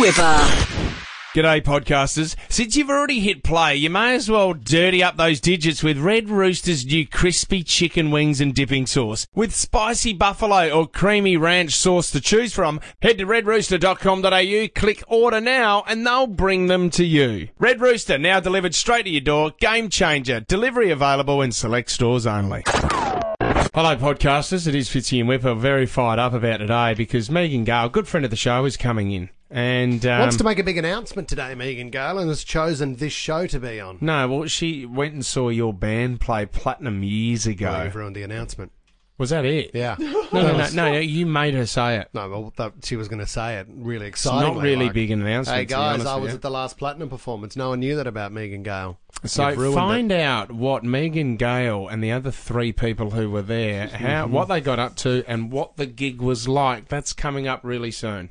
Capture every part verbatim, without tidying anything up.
Whipper. G'day, podcasters. Since you've already hit play, you may as well dirty up those digits with Red Rooster's new crispy chicken wings and dipping sauce. With spicy buffalo or creamy ranch sauce to choose from, head to red rooster dot com dot a u, click order now, and they'll bring them to you. Red Rooster, now delivered straight to your door. Game changer. Delivery available in select stores only. Hello, podcasters. It is Fitzy and Whipper. Very fired up about today because Megan Gale, good friend of the show, is coming in. And um, wants to make a big announcement today, Megan Gale, and has chosen this show to be on. No, well, she went and saw your band play Platinum years ago. Well, you've ruined the announcement. Was that it? Yeah. No, no, no, no, you made her say it. No, well, that, she was going to say it really It's excitingly. not really like, big an announcement. Hey, guys, I was you. at the last Platinum performance. No one knew that about Megan Gale. So find it. out what Megan Gale and the other three people who were there, how mm-hmm. what they got up to and what the gig was like. That's coming up really soon.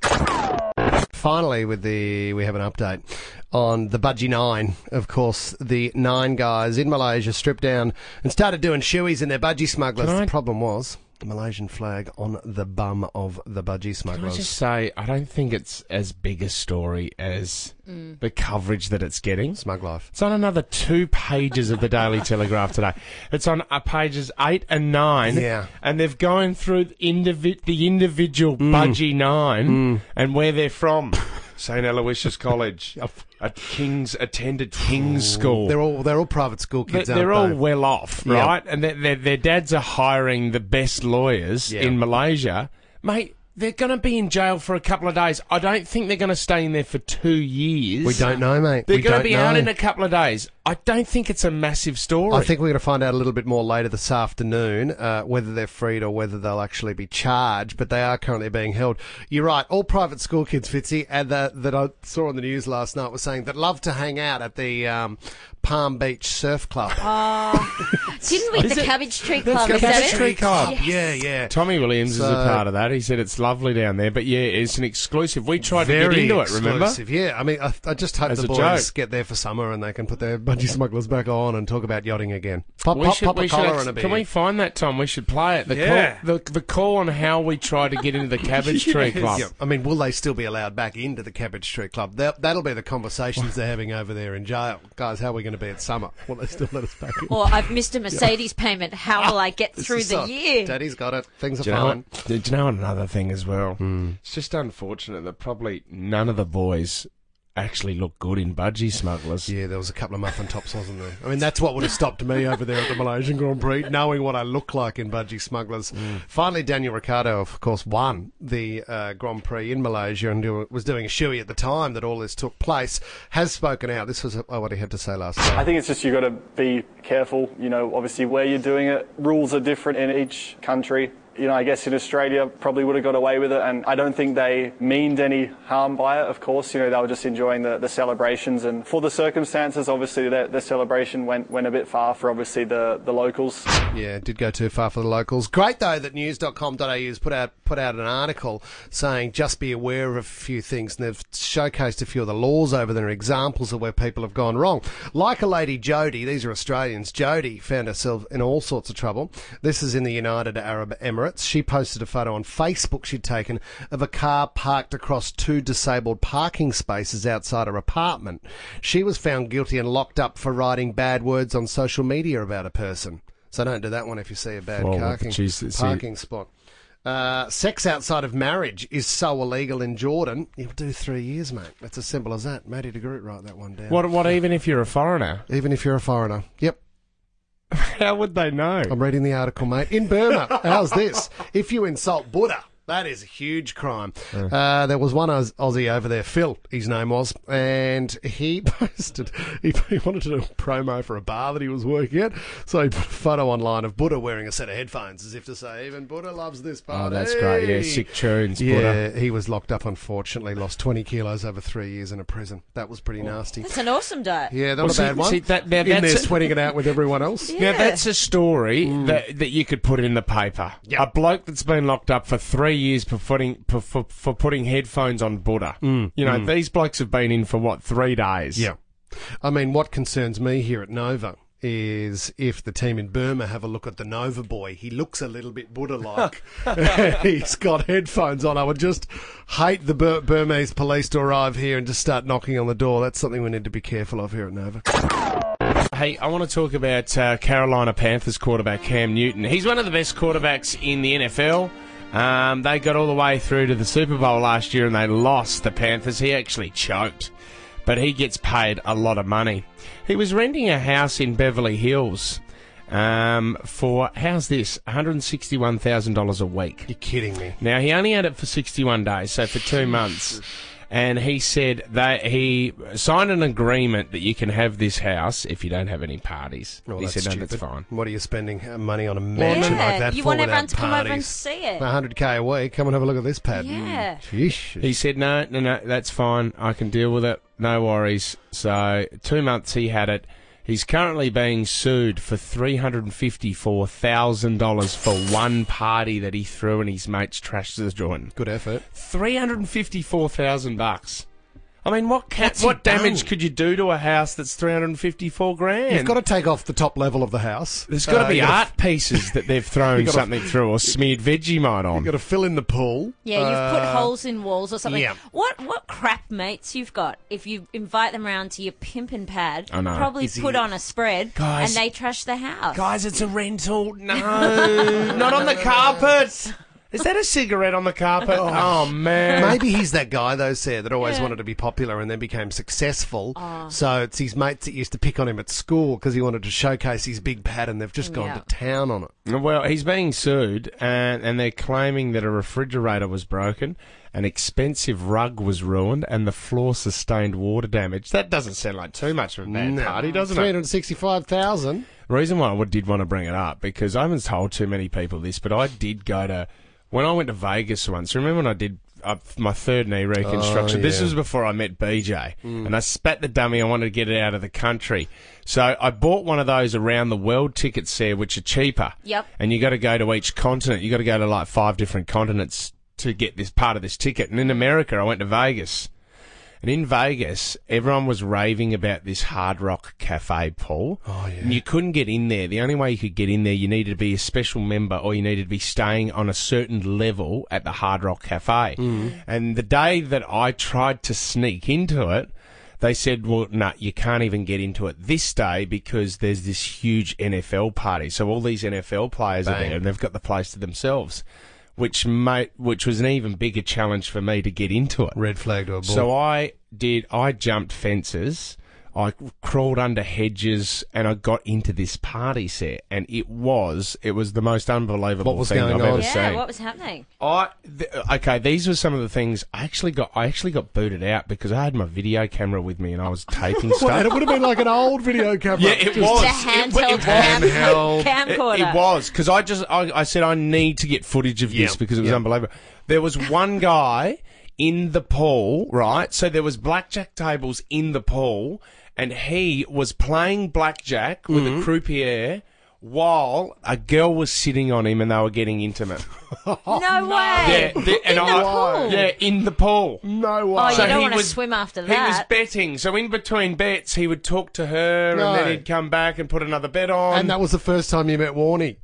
Finally, with the we have an update on the Budgie Nine. Of course, the nine guys in Malaysia stripped down and started doing shoeies in their budgie smugglers. I... The problem was the Malaysian flag on the bum of the budgie smugglers. Can I just say, I don't think it's as big a story as mm. the coverage that it's getting. Smug life. It's on another two pages of the Daily Telegraph today. It's on uh, pages eight and nine. Yeah. And they've gone through the, indivi- the individual mm. Budgie Nine mm. and where they're from. Saint Aloysius College, at King's, attended King's School. They're all they're all private school kids. They're, they're aren't all they? well off, right? Yep. And their, their their dads are hiring the best lawyers yep. in Malaysia, mate. They're going to be in jail for a couple of days. I don't think they're going to stay in there for two years. We don't know, mate. They're we going to be know. out in a couple of days. I don't think it's a massive story. I think we're going to find out a little bit more later this afternoon uh, whether they're freed or whether they'll actually be charged, but they are currently being held. You're right. All private school kids, Fitzy, and that, that I saw on the news last night were saying that love to hang out at the um, Palm Beach Surf Club. Oh, didn't we? The it? Cabbage Tree That's Club. the Is Cabbage that Tree it? Club. Yes. Yeah, yeah. Tommy Williams so, is a part of that. He said it's lovely down there, but yeah, it's an exclusive. We tried Very to get into exclusive. it, remember? Yeah, I mean, I, I just hope As the a boys joke. get there for summer and they can put their budgie smugglers back on and talk about yachting again. Pop, We pop, should, pop we a should collar ex- and a beer. Can we find that, Tom? We should play it. The, Yeah. call, the, the call on how we try to get into the Cabbage Tree Club. Yeah. I mean, will they still be allowed back into the Cabbage Tree Club? That, that'll be the conversations they're having over there in jail. Guys, how are we going to be at summer? Will they still let us back in? Or I've missed a Mercedes payment. How will I get This through is the so- year? Daddy's got it. Things are Do you, know fine. what, do you know another thing as well? Mm. It's just unfortunate that probably none of the boys actually look good in budgie smugglers. Yeah, there was a couple of muffin tops, wasn't there? I mean, that's what would have stopped me over there at the Malaysian Grand Prix, knowing what I look like in budgie smugglers. Mm. Finally, Daniel Ricciardo, of course, won the uh, Grand Prix in Malaysia and do, was doing a shoey at the time that all this took place, has spoken out. This was what he had to say last night. I think it's just you've got to be careful, you know, obviously where you're doing it. Rules are different in each country. You know, I guess in Australia probably would have got away with it, and I don't think they meaned any harm by it, of course. You know, they were just enjoying the, the celebrations, and for the circumstances, obviously, the, the celebration went, went a bit far for, obviously, the, the locals. Yeah, it did go too far for the locals. Great, though, that news dot com dot a u has put out, put out an article saying just be aware of a few things, and they've showcased a few of the laws over there, examples of where people have gone wrong. Like a lady, Jodie, these are Australians, Jodie found herself in all sorts of trouble. This is in the United Arab Emirates. She posted a photo on Facebook she'd taken of a car parked across two disabled parking spaces outside her apartment. She was found guilty and locked up for writing bad words on social media about a person. So don't do that one if you see a bad Well, parking, geez, parking spot. Uh, sex outside of marriage is so illegal in Jordan, you'll do three years, mate. It's as simple as that. Matty de Groot wrote that one down. What, what, even if you're a foreigner? Even if you're a foreigner. Yep. How would they know? I'm reading the article, mate. In Burma, how's this? If you insult Buddha, that is a huge crime. Yeah. Uh, there was one Aus- Aussie over there, Phil, his name was, and he posted, he, he wanted to do a promo for a bar that he was working at, so he put a photo online of Buddha wearing a set of headphones, as if to say, even Buddha loves this party. Oh, that's great. Yeah, sick tunes, yeah, Buddha. he was locked up, unfortunately, lost twenty kilos over three years in a prison. That was pretty nasty. That's an awesome day. Yeah, not Well, a see- bad one. see, that- now in that's there a- sweating it out with everyone else. Yeah. Now, that's a story that, that you could put in the paper. Yep. A bloke that's been locked up for three years for putting, for, for, for putting headphones on Buddha. Mm, you know, mm. these blokes have been in for, what, three days? Yeah. I mean, what concerns me here at Nova is if the team in Burma have a look at the Nova boy. He looks a little bit Buddha-like. He's got headphones on. I would just hate the Bur- Burmese police to arrive here and just start knocking on the door. That's something we need to be careful of here at Nova. Hey, I want to talk about uh, Carolina Panthers quarterback Cam Newton. He's one of the best quarterbacks in the N F L. Um, they got all the way through to the Super Bowl last year and they lost the Panthers. He actually choked. But he gets paid a lot of money. He was renting a house in Beverly Hills um, for, how's this, one hundred sixty-one thousand dollars a week. You're kidding me. Now, he only had it for sixty-one days, so for two months. And he said that he signed an agreement that you can have this house if you don't have any parties. Well, he that's said, no, stupid. that's fine. What are you spending money on a mansion Yeah, like that you for want without everyone to come over and parties? see it. one hundred K a week. Come and have a look at this pad. Yeah. Sheesh. He said, no, no, no, that's fine. I can deal with it. No worries. So two months he had it. He's currently being sued for three hundred fifty-four thousand dollars for one party that he threw and his mates trashed the joint. Good effort. three hundred fifty-four thousand bucks. I mean, what ca- What's he what damage done? could you do to a house that's three hundred fifty-four grand? You've got to take off the top level of the house. There's got to Uh, be you gotta- art pieces that they've thrown gotta- something through or smeared Vegemite on. You've got to fill in the pool. Yeah, you've put Uh, holes in walls or something. yeah. What what crap mates you've got if you invite them round to your pimpin' pad, I know. probably Is he- put on a spread Guys- and they trash the house. Guys, it's a rental. No, not on the carpet. Is that a cigarette on the carpet? Oh, man. Maybe he's that guy, though, Sarah, that always Yeah. wanted to be popular and then became successful. So it's his mates that used to pick on him at school because he wanted to showcase his big pad and they've just gone Yeah. to town on it. Well, he's being sued, and, and they're claiming that a refrigerator was broken, an expensive rug was ruined, and the floor sustained water damage. That doesn't sound like too much of a bad party, doesn't three it? hundred sixty-five thousand. The reason why I would- did want to bring it up, because I haven't told too many people this, but I did go to... When I went to Vegas once, remember when I did uh, my third knee reconstruction? Oh, This yeah. was before I met B J. And I spat the dummy. I wanted to get it out of the country. So I bought one of those around the world tickets there, which are cheaper. Yep. And you got to go to each continent. You got to go to like five different continents to get this part of this ticket. And in America, I went to Vegas. And in Vegas, everyone was raving about this Hard Rock Cafe, Paul. Oh, yeah. And you couldn't get in there. The only way you could get in there, you needed to be a special member or you needed to be staying on a certain level at the Hard Rock Cafe. Mm. And the day that I tried to sneak into it, they said, well, no, you can't even get into it this day because there's this huge N F L party. So all these N F L players are Bang. there and they've got the place to themselves, which made, which was an even bigger challenge for me to get into it. Red flag to a bull. So I did, I jumped fences, I crawled under hedges, and I got into this party set, and it was, it was the most unbelievable What was thing going I've on? ever yeah, seen. what was happening? I, th- okay, these were some of the things I actually got, I actually got booted out because I had my video camera with me and I was taping Well, stuff. and it would have been like an old video camera. Yeah, it Just- was. The It- handheld it was. cam- Handheld. It, camcorder. it was because I just I, I said I need to get footage of this Yep, because it was yep. unbelievable. There was one guy in the pool, right? So there was blackjack tables in the pool, and he was playing blackjack with Mm-hmm. a croupier while a girl was sitting on him, and they were getting intimate. No way. Yeah, the- and In the I, pool? yeah, in the pool. No way. Oh, you So don't he want to was- swim after He was that. betting, so in between bets, he would talk to her, No. and then he'd come back and put another bet on. And that was the first time you met Warnie.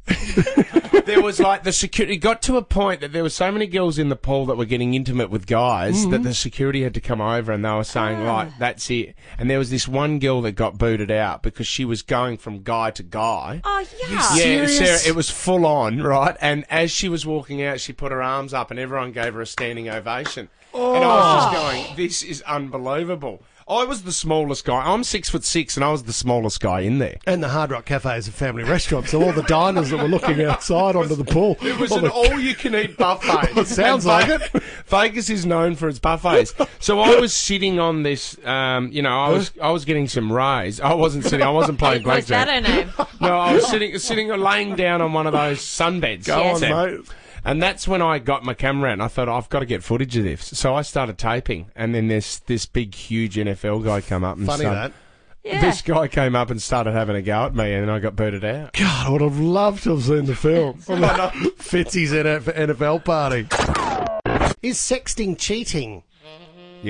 There was like the security got to a point that there were so many girls in the pool that were getting intimate with guys that the security had to come over and they were saying, right, that's it. And there was this one girl that got booted out because she was going from guy to guy. Oh, yeah. Yeah, serious? Sarah, it was full on, right? And as she was walking out, she put her arms up and everyone gave her a standing ovation. And I was just going, this is unbelievable. I was the smallest guy. I'm six foot six and I was the smallest guy in there. And the Hard Rock Cafe is a family restaurant, so all the diners that were looking outside onto the pool. It was all an the- all-you-can-eat buffet. It sounds And like Ve- Vegas is known for its buffets. So I was sitting on this, um, you know, I was I was getting some rays. I wasn't sitting. I wasn't playing Was that blackjack. her name? No, I was sitting, sitting, laying down on one of those sunbeds. Go Yes. on, mate. And that's when I got my camera out and I thought, I've got to get footage of this. So I started taping. And then this this big, huge N F L guy come up and Funny started, that. Yeah. This guy came up and started having a go at me and then I got booted out. God, I would have loved to have seen the film. Fitzy's N F L party. Is sexting cheating? Yes.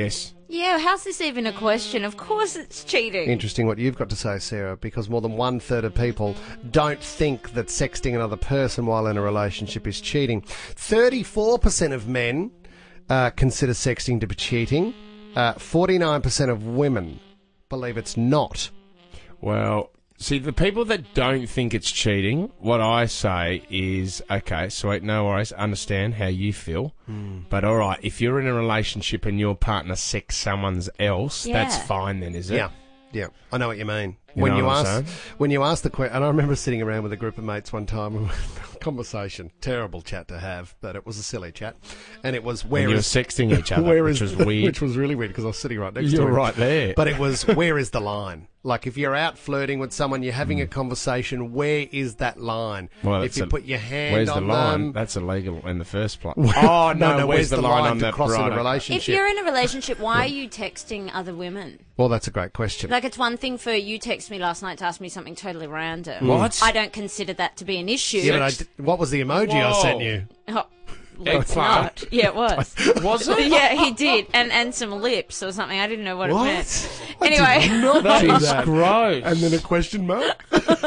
Yeah, how's this even a question? Of course it's cheating. Interesting what you've got to say, Sarah, because more than one third of people don't think that sexting another person while in a relationship is cheating. thirty-four percent of men uh, consider sexting to be cheating. Uh, forty-nine percent of women believe it's not. Well, see, the people that don't think it's cheating, what I say is, okay, sweet, no worries, understand how you feel. Mm. But all right, if you're in a relationship and your partner sex someone else, Yeah. that's fine then, is it? Yeah, yeah, I know what you mean. You when know you what I'm ask, saying? when you ask the question, and I remember sitting around with a group of mates one time, conversation, terrible chat to have, but it was a silly chat, and it was where And you were is sexting each other, where which is- was weird. which was really weird because I was sitting right next to You're him. right there. But it was where is the line? Like if you're out flirting with someone, you're having a conversation. Where is that line? Well, if that's you a- put your hand Where's on the line? them, That's illegal in the first place. Oh, no, no, no, where's, the, line, on to that cross in a right, relationship? If you're in a relationship, why are you texting other women? Well, that's a great question. Like, it's one thing for you text me last night to ask me something totally random. What? I don't consider that to be an issue. yeah, but I d- what was the emoji I Whoa. sent you? Oh, let's Eggplant. not. Yeah, it was. Was it? Yeah, he did. And and some lips or something. I didn't know what, What? it meant. I did Anyway. not That do is that. gross. And then a question mark.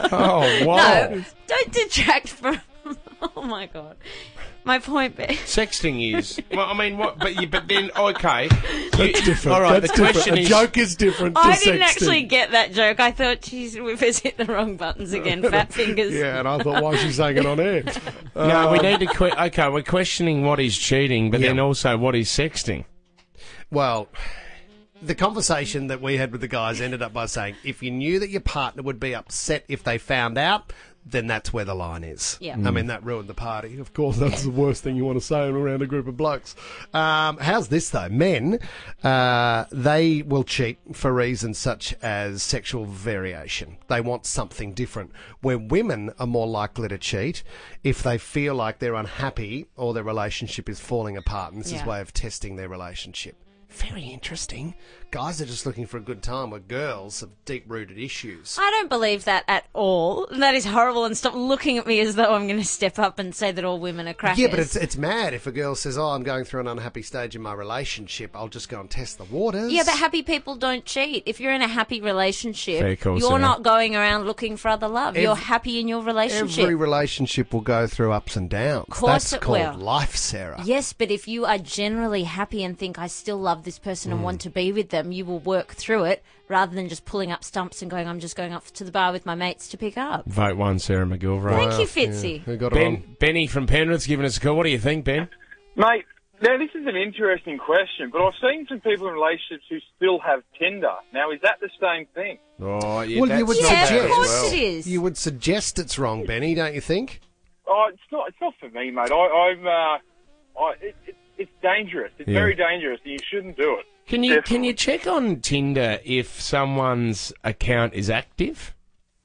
Oh, wow. No, don't detract from... Oh, my God. My point being... Sexting is... Well, I mean, what... But, you, but then, okay. That's different. All right, That's the different. question a is... joke is different to I didn't sexting. actually get that joke. I thought, geez, we've hit the wrong buttons again. Fat fingers. Yeah, and I thought, why is she saying it on air? No, we need to... Que- okay, we're questioning what is cheating, but Yeah. then also what is sexting. Well, the conversation that we had with the guys ended up by saying, if you knew that your partner would be upset if they found out, then that's where the line is. Yeah. I mean, that ruined the party. Of course, that's the worst thing you want to say around a group of blokes. Um, how's this, though? Men, uh, they will cheat for reasons such as sexual variation. They want something different. Where women are more likely to cheat if they feel like they're unhappy or their relationship is falling apart. And this is Yeah. a way of testing their relationship. Very interesting. Guys are just looking for a good time, where girls have deep-rooted issues. I don't believe that at all. That is horrible, and stop looking at me as though I'm going to step up and say that all women are crackers. Yeah, but it's it's mad if a girl says, "Oh, I'm going through an unhappy stage in my relationship. I'll just go and test the waters." Yeah, but happy people don't cheat. If you're in a happy relationship, Very cool, you're Sarah. not going around looking for other love. you're Every- happy in your relationship. every relationship will go through ups and downs. Course That's it called will. life, Sarah. Yes, but if you are generally happy and think, I still love this person Mm. and want to be with them, you will work through it rather than just pulling up stumps and going, I'm just going up to the bar with my mates to pick up. Vote one, Sarah McGilvray. Thank you, Fitzy. Who got it Ben, on? Benny from Penrith's giving us a call. What do you think, Ben? Mate, now this is an interesting question, but I've seen some people in relationships who still have Tinder. Now, is that the same thing? Oh, yeah, Well, you that's would not Yeah, bad suggest of as course well. it is. You would suggest it's wrong, Benny, don't you think? Oh, it's not. It's not for me, mate. I, I'm. Uh, I, it, it, it's dangerous. It's Yeah. very dangerous, and you shouldn't do it. Can you can Definitely. you check on Tinder if someone's account is active?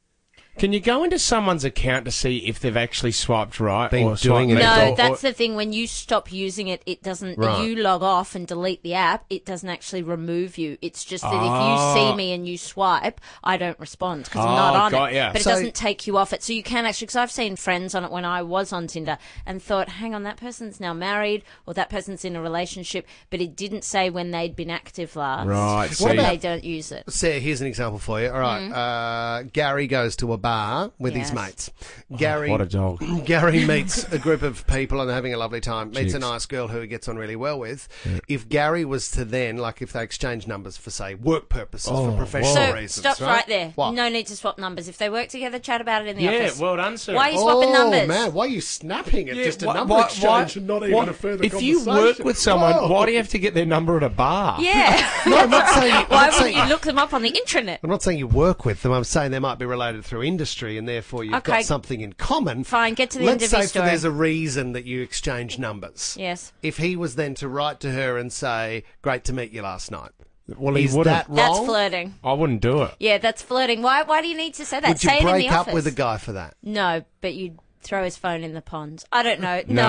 Can you go into someone's account to see if they've actually swiped right Been or doing swiped it. left? No, or- that's or- the thing. When you stop using it, it doesn't. Right. You log off and delete the app. It doesn't actually remove you. It's just that Oh. if you see me and you swipe, I don't respond because I'm Oh, not on got it. ya. But So- it doesn't take you off it. So you can actually. Because I've seen friends on it when I was on Tinder and thought, hang on, that person's now married or that person's in a relationship, but it didn't say when they'd been active last. Right, So see. they don't use it. Sarah, here's an example for you. All right, uh, Gary goes to a bar with his Yes. mates. Gary, what a dog. Gary meets a group of people and they're having a lovely time. Meets a Chicks. nice girl who he gets on really well with. If Gary was to then, like, if they exchange numbers for, say, work purposes, Oh, for professional So reasons, stop right? right there. What? No need to swap numbers. If they work together, chat about it in the Yeah, office. well done, sir. Why are you swapping oh, numbers? man, why are you snapping at Yeah, just a why- number why- exchange why- and not even why- a further If you conversation? work with someone, Whoa. why do you have to get their number at a bar? Yeah. No, I'm not saying. I'm Why not wouldn't saying, you look them up on the intranet? I'm not saying you work with them. I'm saying they might be related through industry, and therefore you've Okay. got something in common. Fine, get to the Let's end of say your for story. there's a reason that you exchange numbers. Yes. If he was then to write to her and say, "Great to meet you last night," Well, he is wouldn't. that wrong? That's flirting. I wouldn't do it. Yeah, that's flirting. Why Why do you need to say that? Would you say it in break the up office. with a guy for that? No, but you'd throw his phone in the pond. I don't know. No. No.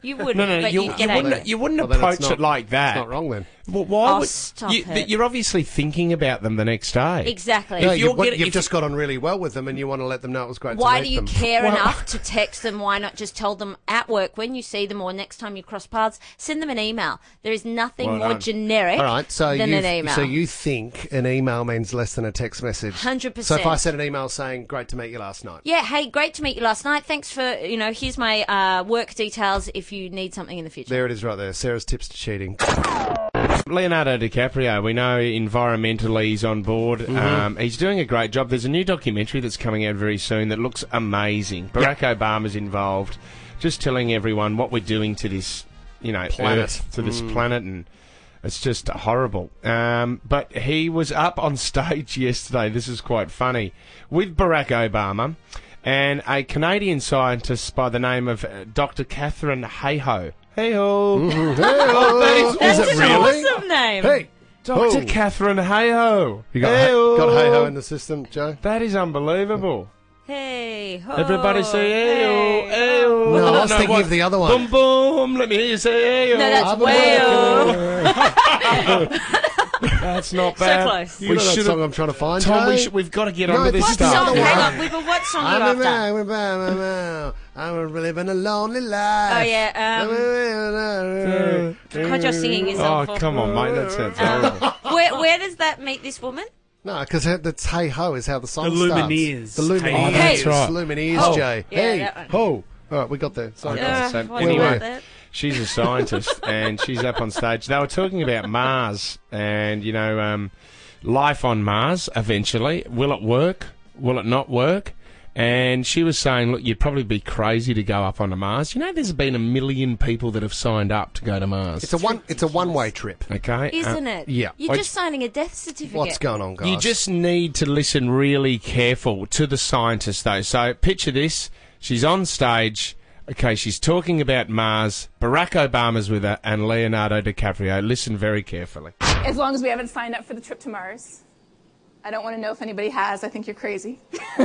You wouldn't, No, no, but you, you'd you get wouldn't. angry. You wouldn't Well, then approach it's not- it like that. It's not wrong then. Well, why Oh, would stop you, it. You're obviously thinking about them the next day. Exactly. No, If you, you're what- getting- you've if just got on really well with them and you want to let them know it was great Why to do meet you them. care Well- enough to text them? Why not just tell them at work when you see them or next time you cross paths? Send them an email. There is nothing Well more done. generic All right, so than you an email. so you think an email means less than a text message? one hundred So percent. if I sent an email saying "Great to meet you last night," Yeah, hey, great to meet you last night. Thanks for, you know, here's my uh, work details if you need something in the future. there it is, right there. Sarah's tips to cheating. Leonardo DiCaprio, we know environmentally he's on board. Mm-hmm. Um, he's doing a great job. There's a new documentary that's coming out very soon that looks amazing. Barack Obama's involved, just telling everyone what we're doing to this, you know, Planet. Earth, to this planet, and it's just horrible. Um, but he was up on stage yesterday. This is quite funny with Barack Obama and a Canadian scientist by the name of uh, Doctor Catherine Hayhoe. Hey-ho. Hey-oh. that That's is it an really? awesome name. Hey, Doctor ho. Catherine Hayhoe. You got Hey-ho. got hey ho in the system, Joe? That is unbelievable. Hey, ho, Everybody say hey, hey-ho, hey-ho. No, I was No, thinking what? of the other one. Boom, boom. Let me hear you say hey-ho. No, that's I'm way-o. That's not So bad. close. You know that should've- song I'm trying to find, Tom, Joe? we should, we've got to get No, onto this it's What the stuff. other song? one. Hang on, Whipper, what song are you I'm after? I'm living a lonely life. Oh, yeah, um, God, your singing is Oh, awful. come on, mate. That sounds horrible. Where, where does that meet this woman? No, because that's hey ho is how the song The starts. Lumineers. The Lumineers. Oh, that's right. Lumineers, Oh. Jay. Yeah, hey, that one. ho. All right, we got there. Sorry. Okay. Uh, so wasn't anyway. worth it. She's a scientist, and she's up on stage. They were talking about Mars, and, you know, um, life on Mars, eventually. Will it work? Will it not work? And she was saying, look, you'd probably be crazy to go up onto Mars. You know, there's been a million people that have signed up to go to Mars. It's a one. It's a one-way trip. Okay? Isn't Uh, it? yeah. You're I- just signing a death certificate. What's going on, guys? You just need to listen really careful to the scientist, though. So picture this. She's on stage. Okay, she's talking about Mars. Barack Obama's with her and Leonardo DiCaprio. Listen very carefully. As long as we haven't signed up for the trip to Mars. I don't want to know if anybody has. I think you're crazy.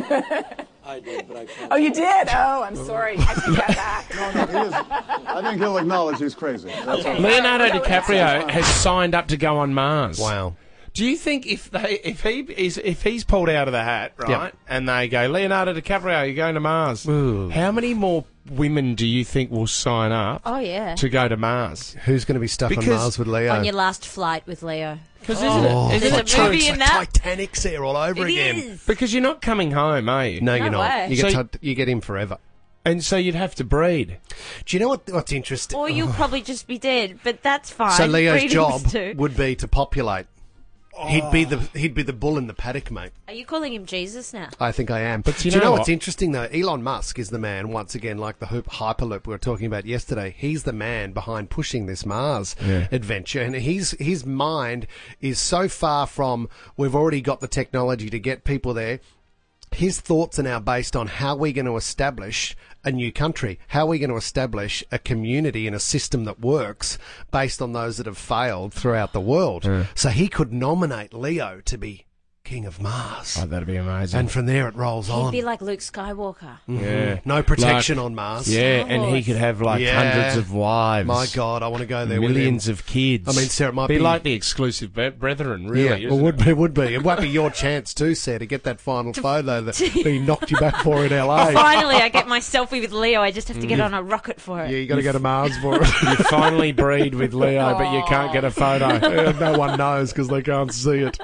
I did, but I can't. Oh, you did? Oh, I'm sorry. I take that back. No, no, he is. I think he'll acknowledge he's crazy. That's all. Leonardo All right, DiCaprio has signed up to go on Mars. Wow. Do you think if they if he is if he's pulled out of the hat, right, Yep. and they go, Leonardo DiCaprio, you're going to Mars? Ooh. How many more women do you think will sign up Oh, yeah. to go to Mars? Who's going to be stuck Because- on Mars with Leo? On your last flight with Leo. Because isn't Oh, it? Isn't There's it a true? movie it's in like that. Titanic's there all over It again. is. Because you're not coming home, are you? No, you're No not. way. You get So- to- you get him forever. And so you'd have to breed. Do you know what? What's interesting? Or you'll probably just be dead, but that's fine. So Leo's Breeding's job too. would be to populate. He'd be the he'd be the bull in the paddock, mate. Are you calling him Jesus now? I think I am. But do you you know, know what's what? interesting though? Elon Musk is the man once again, like the hoop hyperloop we were talking about yesterday. He's the man behind pushing this Mars Yeah. adventure, and he's his mind is so far from we've already got the technology to get people there. His thoughts are now based on how we're going to establish a new country, how we're going to establish a community and a system that works based on those that have failed throughout the world. So he could nominate Leo to be King of Mars. Oh, that'd be amazing. And from there it rolls He'd on. be like Luke Skywalker. yeah. No protection Like- on Mars. Yeah, and he could have like Yeah. hundreds of wives. My God, I want to go there Millions with him. of kids. I mean, Sarah, it might be be- like the exclusive bre- brethren, really. Yeah, isn't well, would it? be, would be. It won't be your chance too, Sarah, to get that final photo that he knocked you back for in L A. Finally, I get my selfie with Leo. I just have to Mm. get on a rocket for it. Yeah, you got to go to Mars for it. You finally breed with Leo, but you can't get a photo. Yeah, no one knows because they can't see it.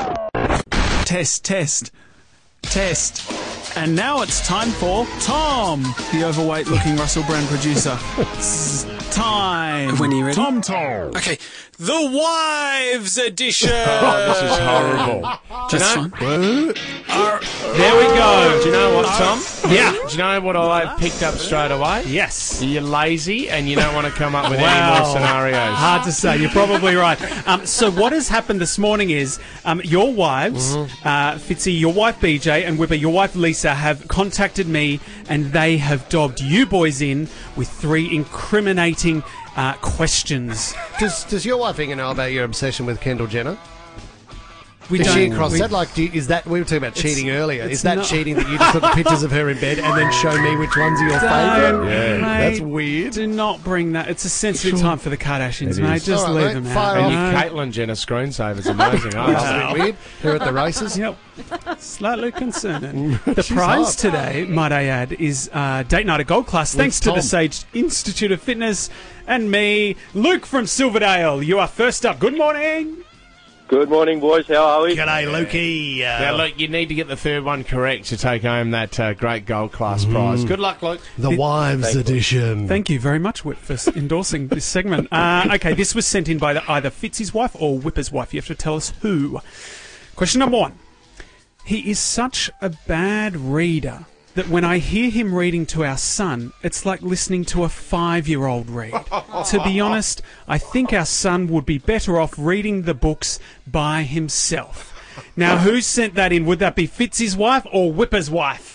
Test, test, test. And now it's time for Tom, the overweight-looking Russell Brand producer. It's time. When are you ready? Tom Tom. Okay, the wives edition. This is horrible. Do you That's know? fine. There we go. Do you know what, Tom? Yeah. Do you know what I picked up straight away? Yes. You're lazy and you don't want to come up with any Wow. more scenarios. Hard to say. You're probably right. Um, so what has happened this morning is um, your wives, uh, Fitzy, your wife B J, and Whipper, your wife Lisa, have contacted me, and they have dobbed you boys in with three incriminating uh, questions. Does Does your wife Inga know about your obsession with Kendall Jenner? We Is don't. she across we- that? Like, do you, is that we were talking about It's- cheating earlier? it's Is that not- cheating that you just look at pictures of her in bed and then show me which ones are your favourite? Don't, Yeah. mate, That's weird. Do not bring that. It's a sensitive time for the Kardashians, It mate. is. Just All right, leave mate, them fire out. And you your know? Caitlyn Jenner screensaver's amazing. I That's love a it. bit weird. Here at the races. Yep. Slightly concerning. The She's prize hot. today, might I add, is uh, Date Night at Gold Class, thanks to Tom. the Sage Institute of Fitness and me, Luke from Silverdale. You are first up. Good morning. Good morning, boys. How are we? G'day, Lukey. Uh, Now, look, you need to get the third one correct to take home that uh, great gold class prize. Good luck, Luke. the wives Thank you. edition. Thank you very much, Whip, for s- endorsing this segment. Uh, okay, this was sent in by the, either Fitzy's wife or Whipper's wife. You have to tell us who. Question number one. He is such a bad reader that when I hear him reading to our son, it's like listening to a five-year-old read. To be honest, I think our son would be better off reading the books by himself. Now, who sent that in? Would that be Fitzy's wife or Whipper's wife?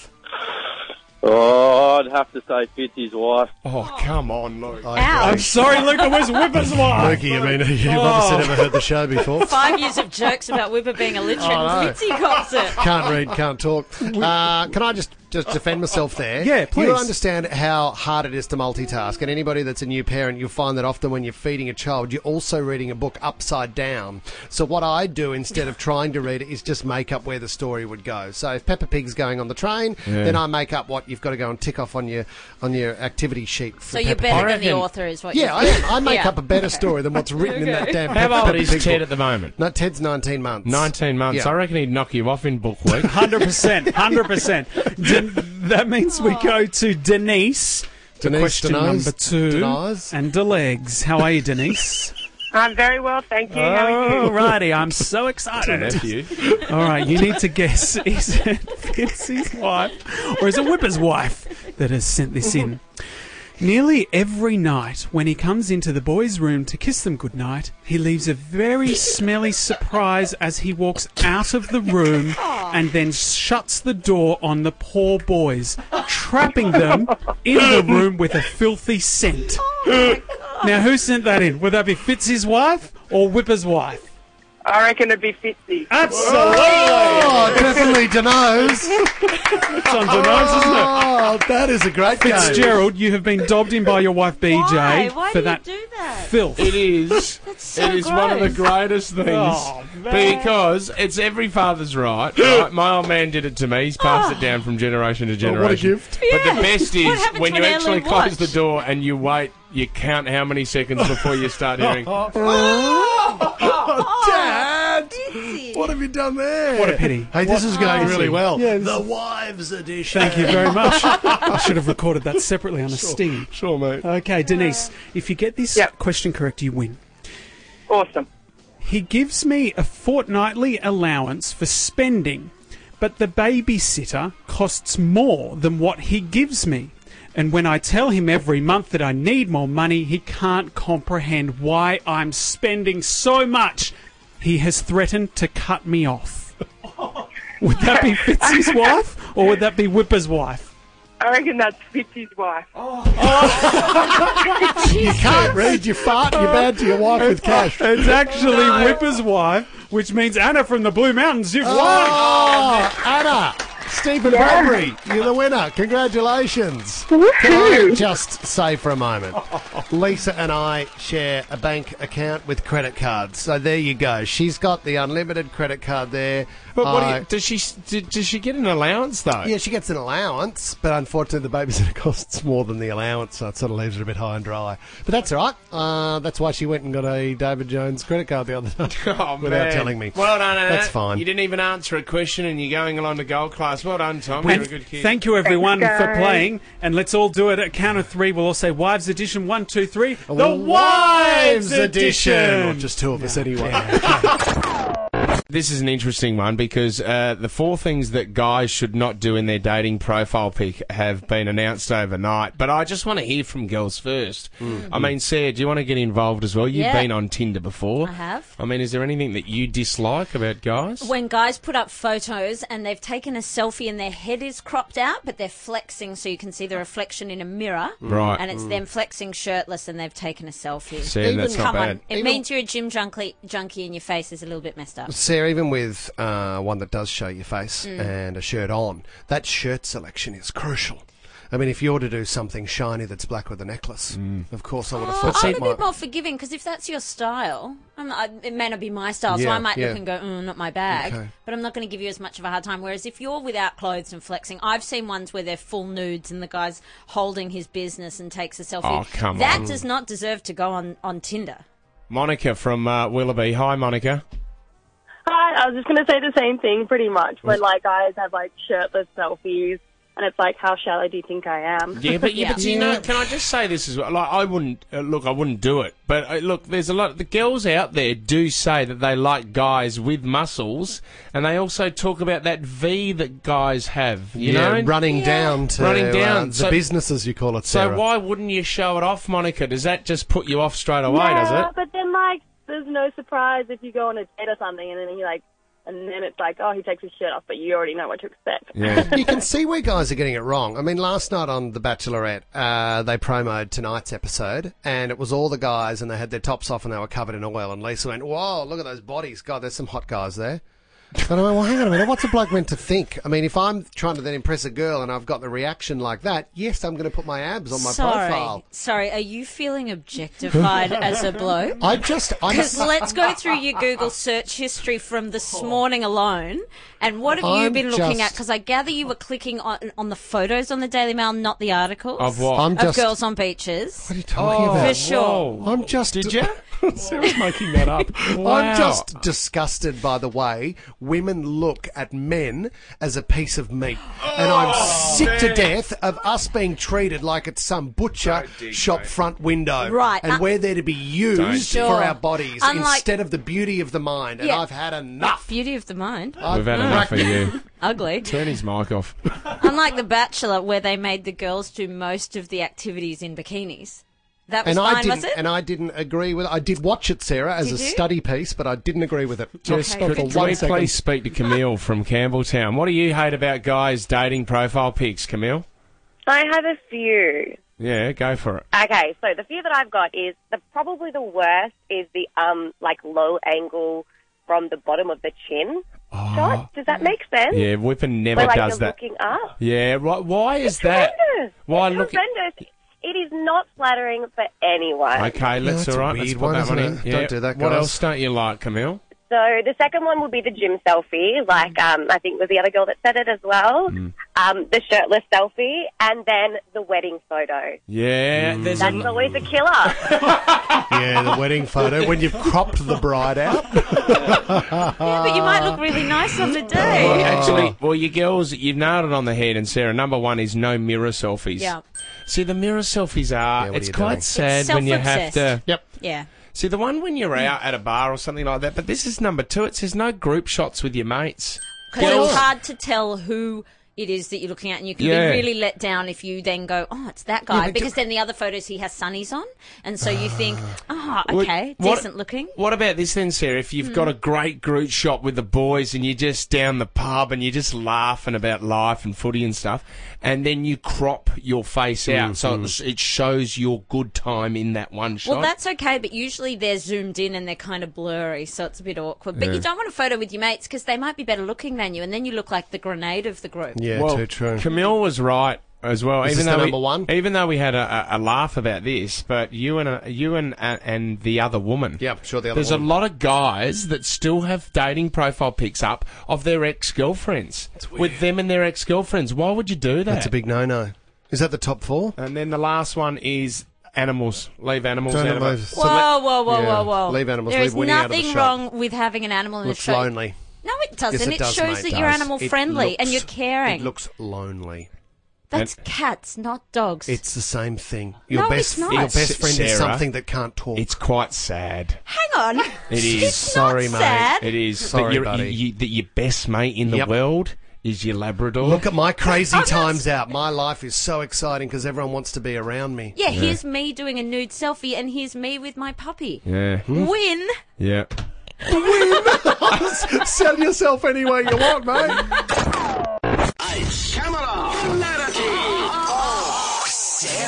Oh, I'd have to say Fitzy's wife. Oh, come on, Luke. I'm sorry, Luke, it was Whipper's wife. Lukey, I mean, you've Oh. obviously never heard the show before. Five years of jokes about Whipper being illiterate Oh, no. and Fitzy cops it. Can't read, can't talk. Uh, can I just, just defend myself there? Yeah, please. You understand how hard it is to multitask, and anybody that's a new parent, you'll find that often when you're feeding a child, you're also reading a book upside down. So what I do instead of trying to read it is just make up where the story would go. So if Peppa Pig's going on the train, Yeah. then I make up what you've got to go and tick off on your on your activity sheet. For So you're Peppa better Pig. than the author is what Yeah, I, you're am. I make Yeah. up a better story than what's written in that damn How Peppa, old Peppa is Pig Ted book. at the moment? No, Ted's nineteen months. nineteen months. Yeah. I reckon he'd knock you off in book week. one hundred percent. one hundred percent. Den- that means we go to Denise. for Denise question Denise, number two. Denise. And Delegs. How are you, Denise? I'm very well, thank you. How are you? Alrighty, I'm so excited. Nephew. All right, you need to guess, is it Fitzy's wife or is it Whipper's wife that has sent this in? Nearly every night when he comes into the boys' room to kiss them goodnight, he leaves a very smelly surprise as he walks out of the room and then shuts the door on the poor boys, trapping them in the room with a filthy scent. Now, who sent that in? Would that be Fitzy's wife or Whipper's wife? I reckon it'd be Fitzy. Absolutely! Oh, definitely Deno's. It's on Deno's, isn't it? Oh, that is a great game. Fitzgerald, you have been dobbed in by your wife B J Why? Why for do that you do that? filth. It is. That's so It is one of the gross. greatest things Oh, man. because it's every father's right, right. My old man did it to me. He's passed it down from generation to generation. what a gift. But Yeah. the best What is happens when you when actually heirloom close watch? the door and you wait. You count how many seconds before you start hearing. Oh, Dad! What have you done there? What a pity. Hey, this is going really well. Yeah, the wives edition. Thank you very much. I should have recorded that separately on a sting. Sure, mate. Okay, Denise, if you get this Yep. question correct, you win. Awesome. He gives me a fortnightly allowance for spending, but the babysitter costs more than what he gives me. And when I tell him every month that I need more money, he can't comprehend why I'm spending so much. He has threatened to cut me off. Would that be Fitzy's wife or would that be Whipper's wife? I reckon that's Fitzy's wife. You can't read, you fart, you're bad to your wife with cash. It's actually Whipper's wife, which means Anna from the Blue Mountains. You've won. Oh, Anna! Stephen Bradbury, you're the winner. Congratulations. Can I just say for a moment, Lisa and I share a bank account with credit cards. So there you go. She's got the unlimited credit card there. But what do I- you, does she did, does she get an allowance though? Yeah, she gets an allowance, but unfortunately the babysitter costs more than the allowance, so it sort of leaves her a bit high and dry. But that's all right. Uh, that's why she went and got a David Jones credit card the other day. Oh, without man. telling me. Well done, Anna. That's fine. You didn't even answer a question and you're going along to gold class. Well done, Tom. You're And a good kid. thank you, everyone, Thanks, for guys. playing. And let's all do it at count of three. We'll all say Wives Edition. One, two, three. The, The Wives Edition! Edition. Or just two of us anyway. This is an interesting one because uh, the four things that guys should not do in their dating profile pic have been announced overnight. But I just want to hear from girls first. I mean, Sarah, do you want to get involved as well? You've Yeah. been on Tinder before. I have. I mean, is there anything that you dislike about guys? When guys put up photos and they've taken a selfie and their head is cropped out, but they're flexing so you can see the reflection in a mirror. Right. And it's them flexing shirtless and they've taken a selfie. Sarah, that's not Come bad. on. It Even- means you're a gym junkie, junkie and your face is a little bit messed up. Sarah, Sarah, even with uh, one that does show your face Mm. and a shirt on, that shirt selection is crucial. I mean, if you're to do something shiny that's black with a necklace, of course I would have Oh, thought I'm that a bit might- more forgiving because if that's your style, I'm, I, it may not be my style, so Yeah, I might yeah. look and go, mm, not my bag. Okay. But I'm not going to give you as much of a hard time. Whereas if you're without clothes and flexing, I've seen ones where they're full nudes and the guy's holding his business and takes a selfie. Oh, come that on. does not deserve to go on, on Tinder. Monica from uh, Willoughby. Hi, Monica. Hi, I was just going to say the same thing pretty much. When, like, guys have, like, shirtless selfies, and it's like, how shallow do you think I am? Yeah, but yeah, but do you know? Can I just say this as well? Like, I wouldn't uh, look. I wouldn't do it. But uh, look, there's a lot. The girls out there do say that they like guys with muscles, and they also talk about that V that guys have. You yeah, know, running down to running down uh, the So- businesses, you call it, So Sarah. why wouldn't you show it off, Monica? Does that just put you off straight away? yeah, Does it? but then, like, there's no surprise if you go on a date or something, and then you like, and then it's like, oh, he takes his shirt off, but you already know what to expect. Yeah. You can see where guys are getting it wrong. I mean, last night on The Bachelorette, uh, they promoted tonight's episode, and it was all the guys, and they had their tops off, and they were covered in oil, and Lisa went, whoa, look at those bodies. God, there's some hot guys there. And I went, well, hang on a minute, what's a bloke meant to think? I mean, if I'm trying to then impress a girl and I've got the reaction like that, yes, I'm going to put my abs on my Sorry. profile. Sorry, are you feeling objectified as a bloke? I just... I'm Because let's go through your Google search history from this morning alone. And what have you I'm been looking just- at? Because I gather you were clicking on, on the photos on the Daily Mail, not the articles. Of what? I'm Of just- girls on beaches. What are you talking about? For sure. Whoa. I'm just... Did you? Sarah's making that up. Wow. I'm just disgusted by the way women look at men as a piece of meat. and I'm sick to death of us being treated like it's some butcher shop front window. Right. And Uh, we're there to be used Sure. for our bodies Unlike- instead of the beauty of the mind. And Yeah. I've had enough. Beauty of the mind. We've had enough of you. Ugly. Turn his mic off. Unlike The Bachelor, where they made the girls do most of the activities in bikinis. That was And fine, I didn't, was it? and I didn't agree with it. I did watch it, Sarah, as Did a you? study piece, but I didn't agree with it. Just for could one we second. please speak to Camille from Campbelltown? What do you hate about guys dating profile pics, Camille? I have a few. Yeah, go for it. Okay, so the few that I've got is the probably the worst is the um like low angle from the bottom of the chin shot. Does that make sense? Yeah, Whippen never Where, like, does you're that. looking up. Yeah, right. Why is It's that? horrendous. Why it's look? horrendous. It is not flattering for anyone. Okay, let's that's all a right. Let's weird put one, that one in. isn't it? Yeah. Don't do that, What guys. else don't you like, Camille? So the second one will be the gym selfie, like um, I think was the other girl that said it as well. Mm. Um, the shirtless selfie, and then the wedding photo. Yeah, there's That's a. always a killer. Yeah, the wedding photo when you've cropped the bride out. Yeah, but you might look really nice on the day. Well, actually, well, you girls, you've nailed it on the head. And Sarah, number one is no mirror selfies. Yeah. See, the mirror selfies are. Yeah, what it's are you quite doing? sad It's when you have self-obsessed. to. Yep. Yeah. See, the one when you're out at a bar or something like that, but this is number two. It says no group shots with your mates. Because Girls- it's hard to tell who it is that you're looking at, and you can Yeah. be really let down if you then go, oh, it's that guy. Yeah, but because do- then the other photos he has sunnies on, and so you think, oh, Well, okay, what- decent looking. What about this then, Sarah? If you've got a great group shot with the boys and you're just down the pub and you're just laughing about life and footy and stuff, and then you crop your face out so it, it shows your good time in that one shot. Well, that's okay, but usually they're zoomed in and they're kind of blurry, so it's a bit awkward. But Yeah. you don't want a photo with your mates because they might be better looking than you, and then you look like the grenade of the group. Yeah, well, too true. Camille was right as well. Is even this though the we, number one? Even though we had a, a, a laugh about this, but you and a, you and uh, and the other woman. Yeah, sure, the other There's woman. a lot of guys that still have dating profile pics up of their ex-girlfriends with them and their ex-girlfriends. Why would you do that? That's a big no-no. Is that the top four? And then the last one is animals. Leave animals Don't out of leave- it. So Whoa, whoa, whoa, yeah, whoa, whoa! leave animals, There leave is Winnie out of the nothing shot. wrong with having an animal in Looks the show. lonely. No, it doesn't. Yes, it it does, shows mate, that you're does. animal It friendly looks- and you're caring. It looks lonely. That's cats, not dogs. It's the same thing. Your No, best, it's not. your best friend is Sarah, something that can't talk. It's quite sad. Hang on. It is. It's Sorry, not mate. sad. It is. Sorry, that, you're, buddy. You, you, that your best mate in the Yep. world is your Labrador. Look at my crazy times out. My life is so exciting because everyone wants to be around me. Yeah, here's me doing a nude selfie, and here's me with my puppy. Yeah. Win. Yeah. Sell yourself any way you want, mate. Camera. Clarity. Oh, Sarah.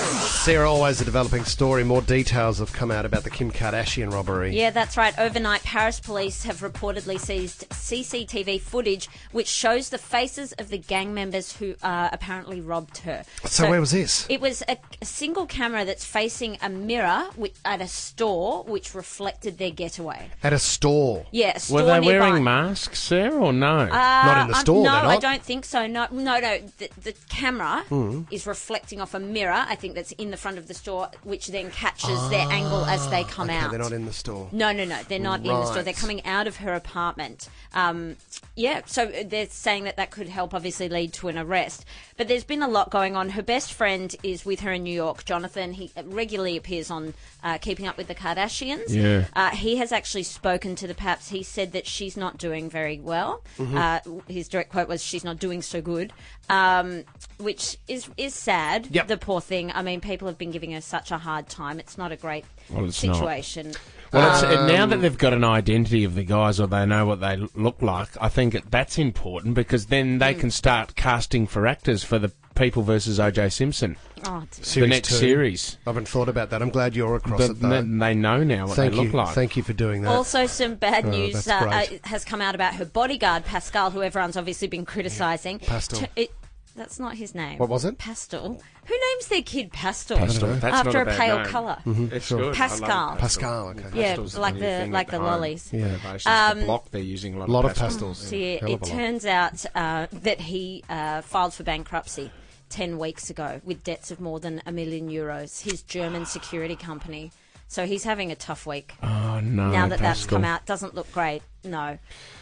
Sarah, always a developing story. More details have come out about the Kim Kardashian robbery. Yeah, that's right. Overnight, Paris police have reportedly seized C C T V footage which shows the faces of the gang members who uh, apparently robbed her. So, where was this? It was a, a single camera that's facing a mirror wi- at a store which reflected their getaway. At a store? Yeah, a store Were they nearby. wearing masks, Sarah, or no? Uh, Not in the um, store, No, they're not? I don't think so. No, no, no. The, the camera Mm. is reflecting off a mirror, I think, that's in the front of the store, which then catches their angle as they come Okay, out. they're not in the store. No, no, no. They're not in the store. Right. They're coming out of her apartment. Um, yeah, so they're saying that that could help, obviously, lead to an arrest. But there's been a lot going on. Her best friend is with her in New York, Jonathan. He regularly appears on uh, Keeping Up with the Kardashians. Yeah. Uh, he has actually spoken to the Paps. He said that she's not doing very well. Mm-hmm. Uh, his direct quote was, "She's not doing so good," um, which is is sad. Yep. The poor thing. I mean, people have been giving her such a hard time. It's not a great Well, it's not. situation. Well, it's, Um, now that they've got an identity of the guys or they know what they l- look like, I think it, that's important because then they Mm. can start casting for actors for the People versus O J Simpson, Oh, dear. the Series next two. series. I haven't thought about that. I'm glad you're across But it, though. then they know now what Thank they you. look like. Thank you for doing that. Also, some bad Oh, news that's uh, great. uh, has come out about her bodyguard, Pascal, who everyone's obviously been criticising. Pastel. T- it, that's not his name. What was it? Pastel. Who names their kid Pastel? Pastel. That's After not a, a bad pale name. colour. It's Sure. good. I love Pascal. Pascal, okay. Yeah, Pastel's like new the thing like at the home. lollies. Yeah. Innovations. Um, the block, they're using a lot, A lot of of pastels. So yeah, Hell of it a lot. turns out uh, that he uh, filed for bankruptcy ten weeks ago with debts of more than a million euros. His German security company. So he's having a tough week. Oh, no. now that that's Pascal. come out, doesn't look great. No.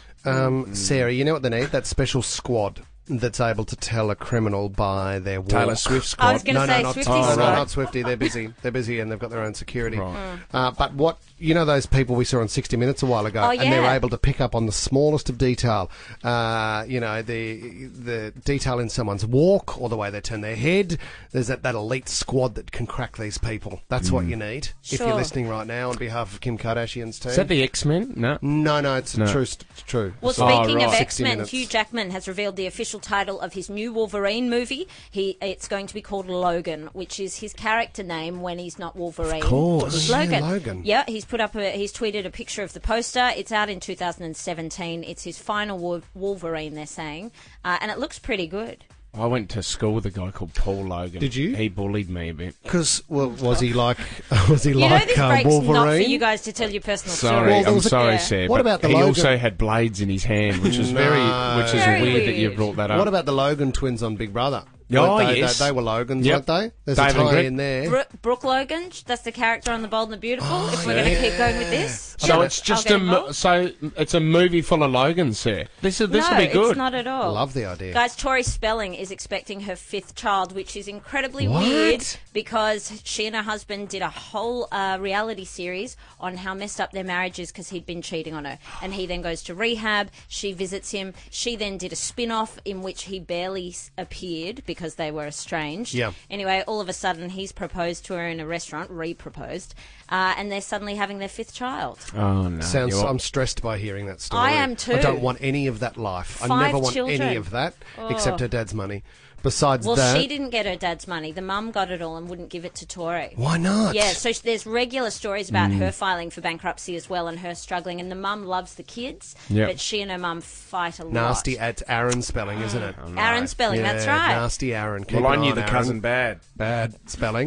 Um, Sarah, you know what they need? That special squad that's able to tell a criminal by their walk. Taylor Swift squad. I was going to no, say no, not, Swifty oh, no, squad. not Swifty. They're busy. They're busy and they've got their own security. Right. Uh, but what, you know those people we saw on sixty minutes a while ago? Oh, And they're yeah. able to pick up on the smallest of detail. Uh, you know, the the detail in someone's walk or the way they turn their head. There's that, that elite squad that can crack these people. That's what you need. If Sure. you're listening right now on behalf of Kim Kardashian's team. Is that the X-Men? No. No, no, it's No. true. It's true. Well, It's Oh, speaking of right. sixty X-Men, minutes. Hugh Jackman has revealed the official title of his new Wolverine movie. He It's going to be called Logan, which is his character name when he's not Wolverine. Of course. Logan. Yeah, Logan. Yeah, he's put up a, he's tweeted a picture of the poster. It's out in two thousand seventeen. It's his final Wol- Wolverine, they're saying, uh, and it looks pretty good. I went to school with a guy called Paul Logan. Did you? He bullied me a bit. Because, well, was he like, was he You know like this uh, break's Wolverine? not for you guys to tell your personal Sorry, story. Well, there I'm was a- sorry, yeah. Sarah. What but about the he Logan? also had blades in his hand, which was very, No. which is Very weird, that you weird. brought that up. What about the Logan twins on Big Brother? Oh, Weren't they, yes. They, they were Logans, Yep. weren't they? There's David a and tie Greg. in there. Bro- Brooke Logan, that's the character on The Bold and the Beautiful. if we're going to keep going with this, So Sure. it's just I'll a get mo- involved. so it's a movie full of Logans, Sarah. This is this no, will be good. it's not at all. Love the idea. Guys, Tori Spelling is expecting her fifth child, which is incredibly What? weird because she and her husband did a whole uh, reality series on how messed up their marriage is because he'd been cheating on her. And he then goes to rehab. She visits him. She then did a spin-off in which he barely s- appeared because they were estranged. Yeah. Anyway, all of a sudden, he's proposed to her in a restaurant, re-proposed, uh, and they're suddenly having their fifth child. Oh no! Sounds. You're- I'm stressed by hearing that story. I am too. I don't want any of that life. I Five never want children. any of that except Oh. her dad's money. Besides Well, that, she didn't get her dad's money. The mum got it all and wouldn't give it to Tori. why not? Yeah, so sh- there's regular stories about Mm. her filing for bankruptcy as well and her struggling. And the mum loves the kids, Yep. but she and her mum fight a lot. Nasty at Aaron spelling, isn't it? Aaron spelling, yeah, that's right. Nasty Aaron. Keep Well, I an eye knew on the Aaron. cousin bad. Bad spelling.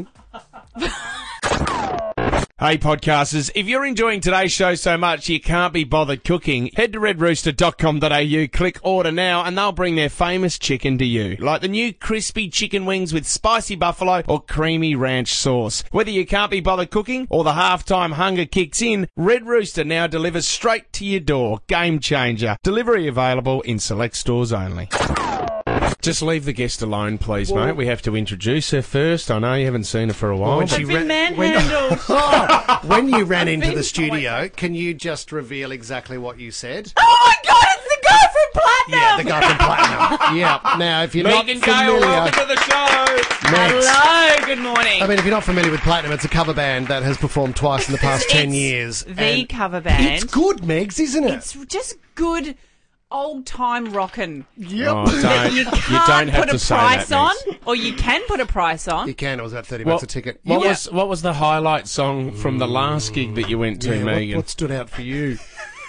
Hey podcasters, if you're enjoying today's show so much you can't be bothered cooking, head to red rooster dot com dot a u, click order now and they'll bring their famous chicken to you. Like the new crispy chicken wings with spicy buffalo or creamy ranch sauce. Whether you can't be bothered cooking or the halftime hunger kicks in, Red Rooster now delivers straight to your door. Game changer. Delivery available in select stores only. Just leave the guest alone, please, Well- mate. We have to introduce her first. I know you haven't seen her for a while. When she ran- when, Oh, when you ran into the studio, can you just reveal exactly what you said? Oh my God, it's the guy from Platinum! Yeah, the guy from Platinum. Yeah. Now, if you're Megan not Gale, familiar, welcome to the show. Megs. Hello, good morning. I mean, if you're not familiar with Platinum, it's a cover band that has performed twice in the past ten It's years. the and cover band. It's good, Megs, isn't it? It's just good old time rockin'. Yep. Oh, don't, You you can't don't have put to a say price that, on, Megs. or you can put a price on. You can. It was about thirty What, bucks a ticket. what Yeah. was what was the highlight song from the last gig that you went to, Yeah, what, Megan? what stood out for you?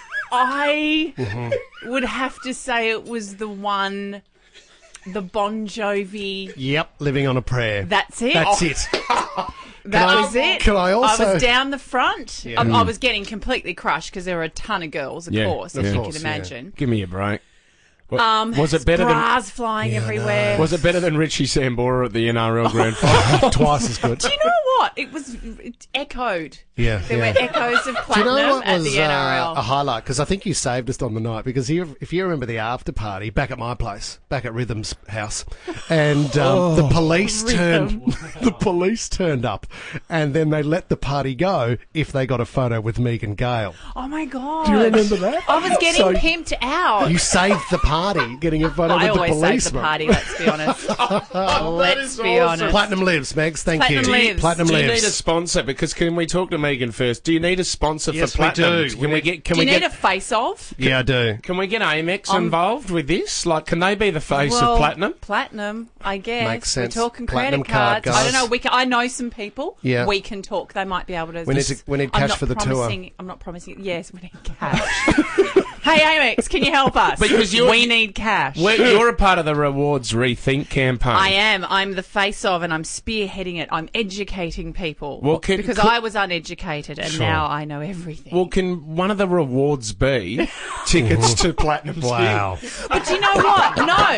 I Mhm. would have to say it was the one, the Bon Jovi. Yep, Living on a Prayer. That's it. That's Oh. it. That Can I- was it. can I also- I was down the front. Yeah. I, I Mm. was getting completely crushed because there were a ton of girls, of Yeah, course, of as you course, can yeah. imagine. Give me a break. What- Um, was it better than bras flying everywhere? Was it better than Richie Sambora at the N R L Grand Final? Twice as good. Do you know what? It was it echoed. Yeah, There yeah. were echoes of Do you platinum know what at was the N R L. uh, a highlight? Because I think you saved us on the night. Because you, if you remember the after party back at my place, back at Rhythm's house, and um, Oh, the police Rhythm. turned, the police turned up, and then they let the party go if they got a photo with Megan Gale. Oh my god! Do you remember that? I was getting So pimped out. You saved the party, getting a photo I with the always save policeman. the party. Let's be honest. let's be honest. Platinum lives, Megs. Thank Platinum you. lives. Platinum Do you lives. need a sponsor? Because can we talk to Megan first? Do you need a sponsor Yes, for we Platinum? do. Can We we need- get? Can Do we you need get? a face-off? Yeah, I do. Can we get Amex Um, involved with this? Like, can they be the face well, of Platinum? Platinum, I guess. Makes sense. We're talking Platinum credit card, cards. I guys. don't know. We can, I know some people. Yeah. We can talk. They might be able to. We need just- to- we need I'm cash not for the tour. promising- I'm not promising. Yes, we need cash. Hey, Amex, can you help us? Because you're- we need cash. We're, you're a part of the Rewards Rethink campaign. I am. I'm the face of, and I'm spearheading it. I'm educating people. Well, can- because could- I was uneducated, and Sure. now I know everything. Well, can one of the rewards be tickets to Platinum's Wow. gig? But do you know what?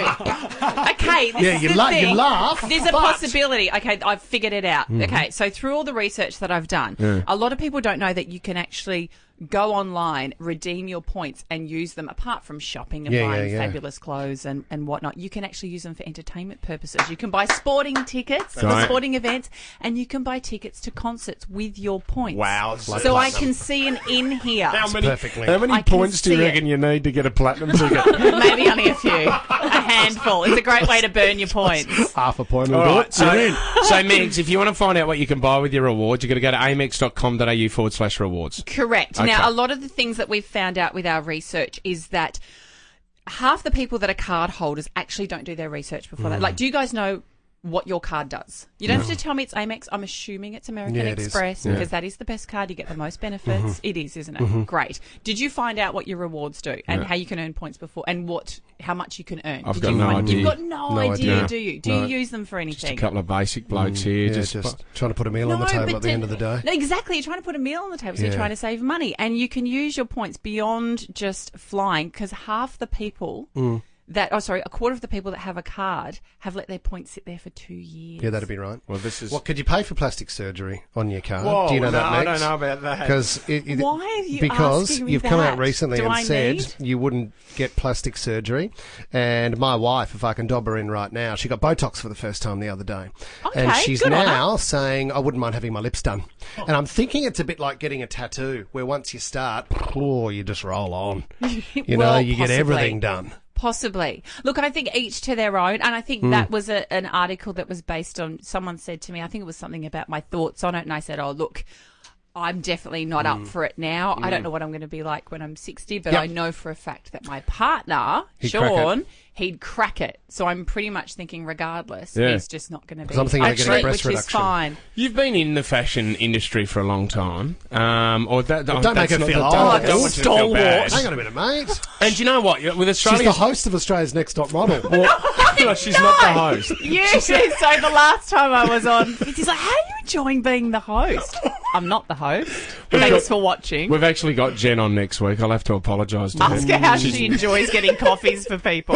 No. Okay. This Yeah, is you the la- you thing. laugh, There's a but- possibility. Okay, I've figured it out. Mhm. Okay, so through all the research that I've done, Yeah. a lot of people don't know that you can actually go online, redeem your points, and use them apart from shopping and Yeah, buying yeah, yeah. fabulous clothes and, and whatnot. You can actually use them for entertainment purposes. You can buy sporting tickets for Right. sporting events, and you can buy tickets to concerts with your points. Wow, it's like so I platinum. can see an in here. How many, perfectly. how many I can points do you see it. reckon you need to get a Platinum ticket? Maybe only a few. A handful. It's a great way to burn your points. Half a point will All do right, it. so, You're in. so Megs, if you want to find out what you can buy with your rewards, you've got to go to amex.com.au forward slash rewards. Correct. Okay. Now, a lot of the things that we've found out with our research is that half the people that are card holders actually don't do their research before that. Mm. Like, do you guys know what your card does? You don't No. have to tell me it's Amex. I'm assuming it's American Yeah, it is. Express Yeah. because that is the best card. You get the most benefits. Mhm. It is, isn't it? Mhm. Great. Did you find out what your rewards do and Yeah. how you can earn points before and what how much you can earn? I've Did got you no find, idea. You've got no, No idea, idea. do you? Do No. you use them for anything? Just a couple of basic blokes here. Yeah, just, just trying to put a meal on the No, table but at the then- end of the day. No, exactly. You're trying to put a meal on the table, so Yeah. you're trying to save money. And you can use your points beyond just flying because half the people Mm. that, oh, sorry, a quarter of the people that have a card have let their points sit there for two years. Yeah, that'd be right. Well, this is. What could you pay for plastic surgery on your card? Whoa, Do you know no, that, I Megs? don't know about that. Because it, it- Why are you because asking me you've come out that? recently Do and I said need? you wouldn't get plastic surgery. And my wife, if I can dob her in right now, she got Botox for the first time the other day, and Okay, she's good on now saying I wouldn't mind having my lips done. And I'm thinking it's a bit like getting a tattoo, where once you start, oh, you just roll on. You know, Well, you get possibly. everything done. Possibly. Look, I think each to their own. And I think Mm. that was a, an article that was based on, someone said to me, I think it was something about my thoughts on it. And I said, oh, look, I'm definitely not up for it now. I don't Mm. know what I'm going to be like when I'm sixty, but Yep. I know for a fact that my partner, He'd crack Sean, it. he'd crack it. So I'm pretty much thinking regardless, Yeah. he's just not going to be 'Cause I'm thinking of getting Actually, breast which reduction. is fine. You've been in the fashion industry for a long time, um, or that, Well, don't that's make it not- feel don't- old. don't want you to feel Stalwart. bad. Hang on a minute, mate. And do you know what? With She's Australia, the host of Australia's Next Top Model. no, she's not the host. You so the last time I was on, he's like, how are you enjoying being the host? I'm not the host. Thanks for watching. We've actually got Jen on next week. I'll have to apologise to Ask her. her how She's- she enjoys getting coffees for people.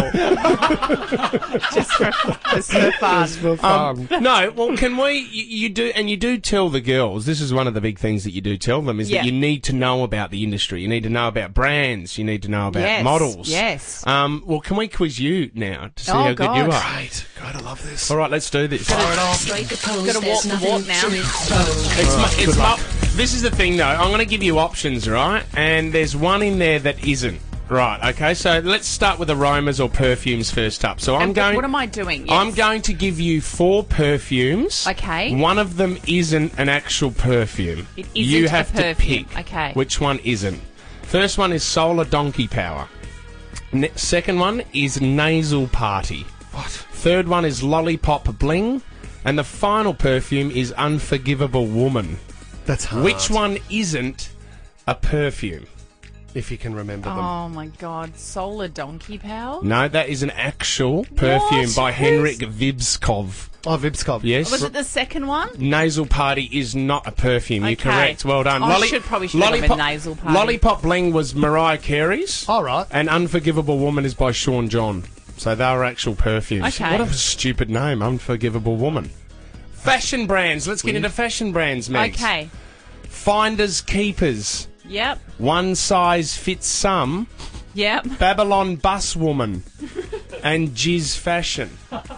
just, for, just for fun. Just for fun. Um, no, well, can we? You, you do, and you do tell the girls. This is one of the big things that you do tell them is Yeah. that you need to know about the industry. You need to know about brands. You need to know about Yes, models. yes. Um, well, can we quiz you now to see Oh, how good you God. are? Great. God, I love this. All right, let's do this. Got to walk the walk now. It's my, it's my, this is the thing, though. I'm going to give you options, right? And there's one in there that isn't. Right, okay, so let's start with aromas or perfumes first up. So I'm And going... What am I doing? I'm Yes. going to give you four perfumes. Okay. One of them isn't an actual perfume. It isn't You a have to perfume. pick Okay. which one isn't. First one is Solar Donkey Power. Ne- second one is Nasal Party. What? Third one is Lollipop Bling. And the final perfume is Unforgivable Woman. That's hard. Which one isn't a perfume? If you can remember them. Oh my God, Solar Donkey Power. No, that is an actual perfume What? by Who's- Henrik Vibskov. Oh, Vibskov. Yes. Was it the second one? Nasal Party is not a perfume. You're Okay. correct. Well done. I should- probably should have gone with Nasal Party. Lollipop Bling was Mariah Carey's. All right. And Unforgivable Woman is by Sean John. So they were actual perfumes. Okay. What a stupid name, Unforgivable Woman. Fashion brands. Let's get into fashion brands, Megs. Okay. Finders Keepers. Yep. One size fits some. Yep. Babylon Bus Woman. And Jizz Fashion.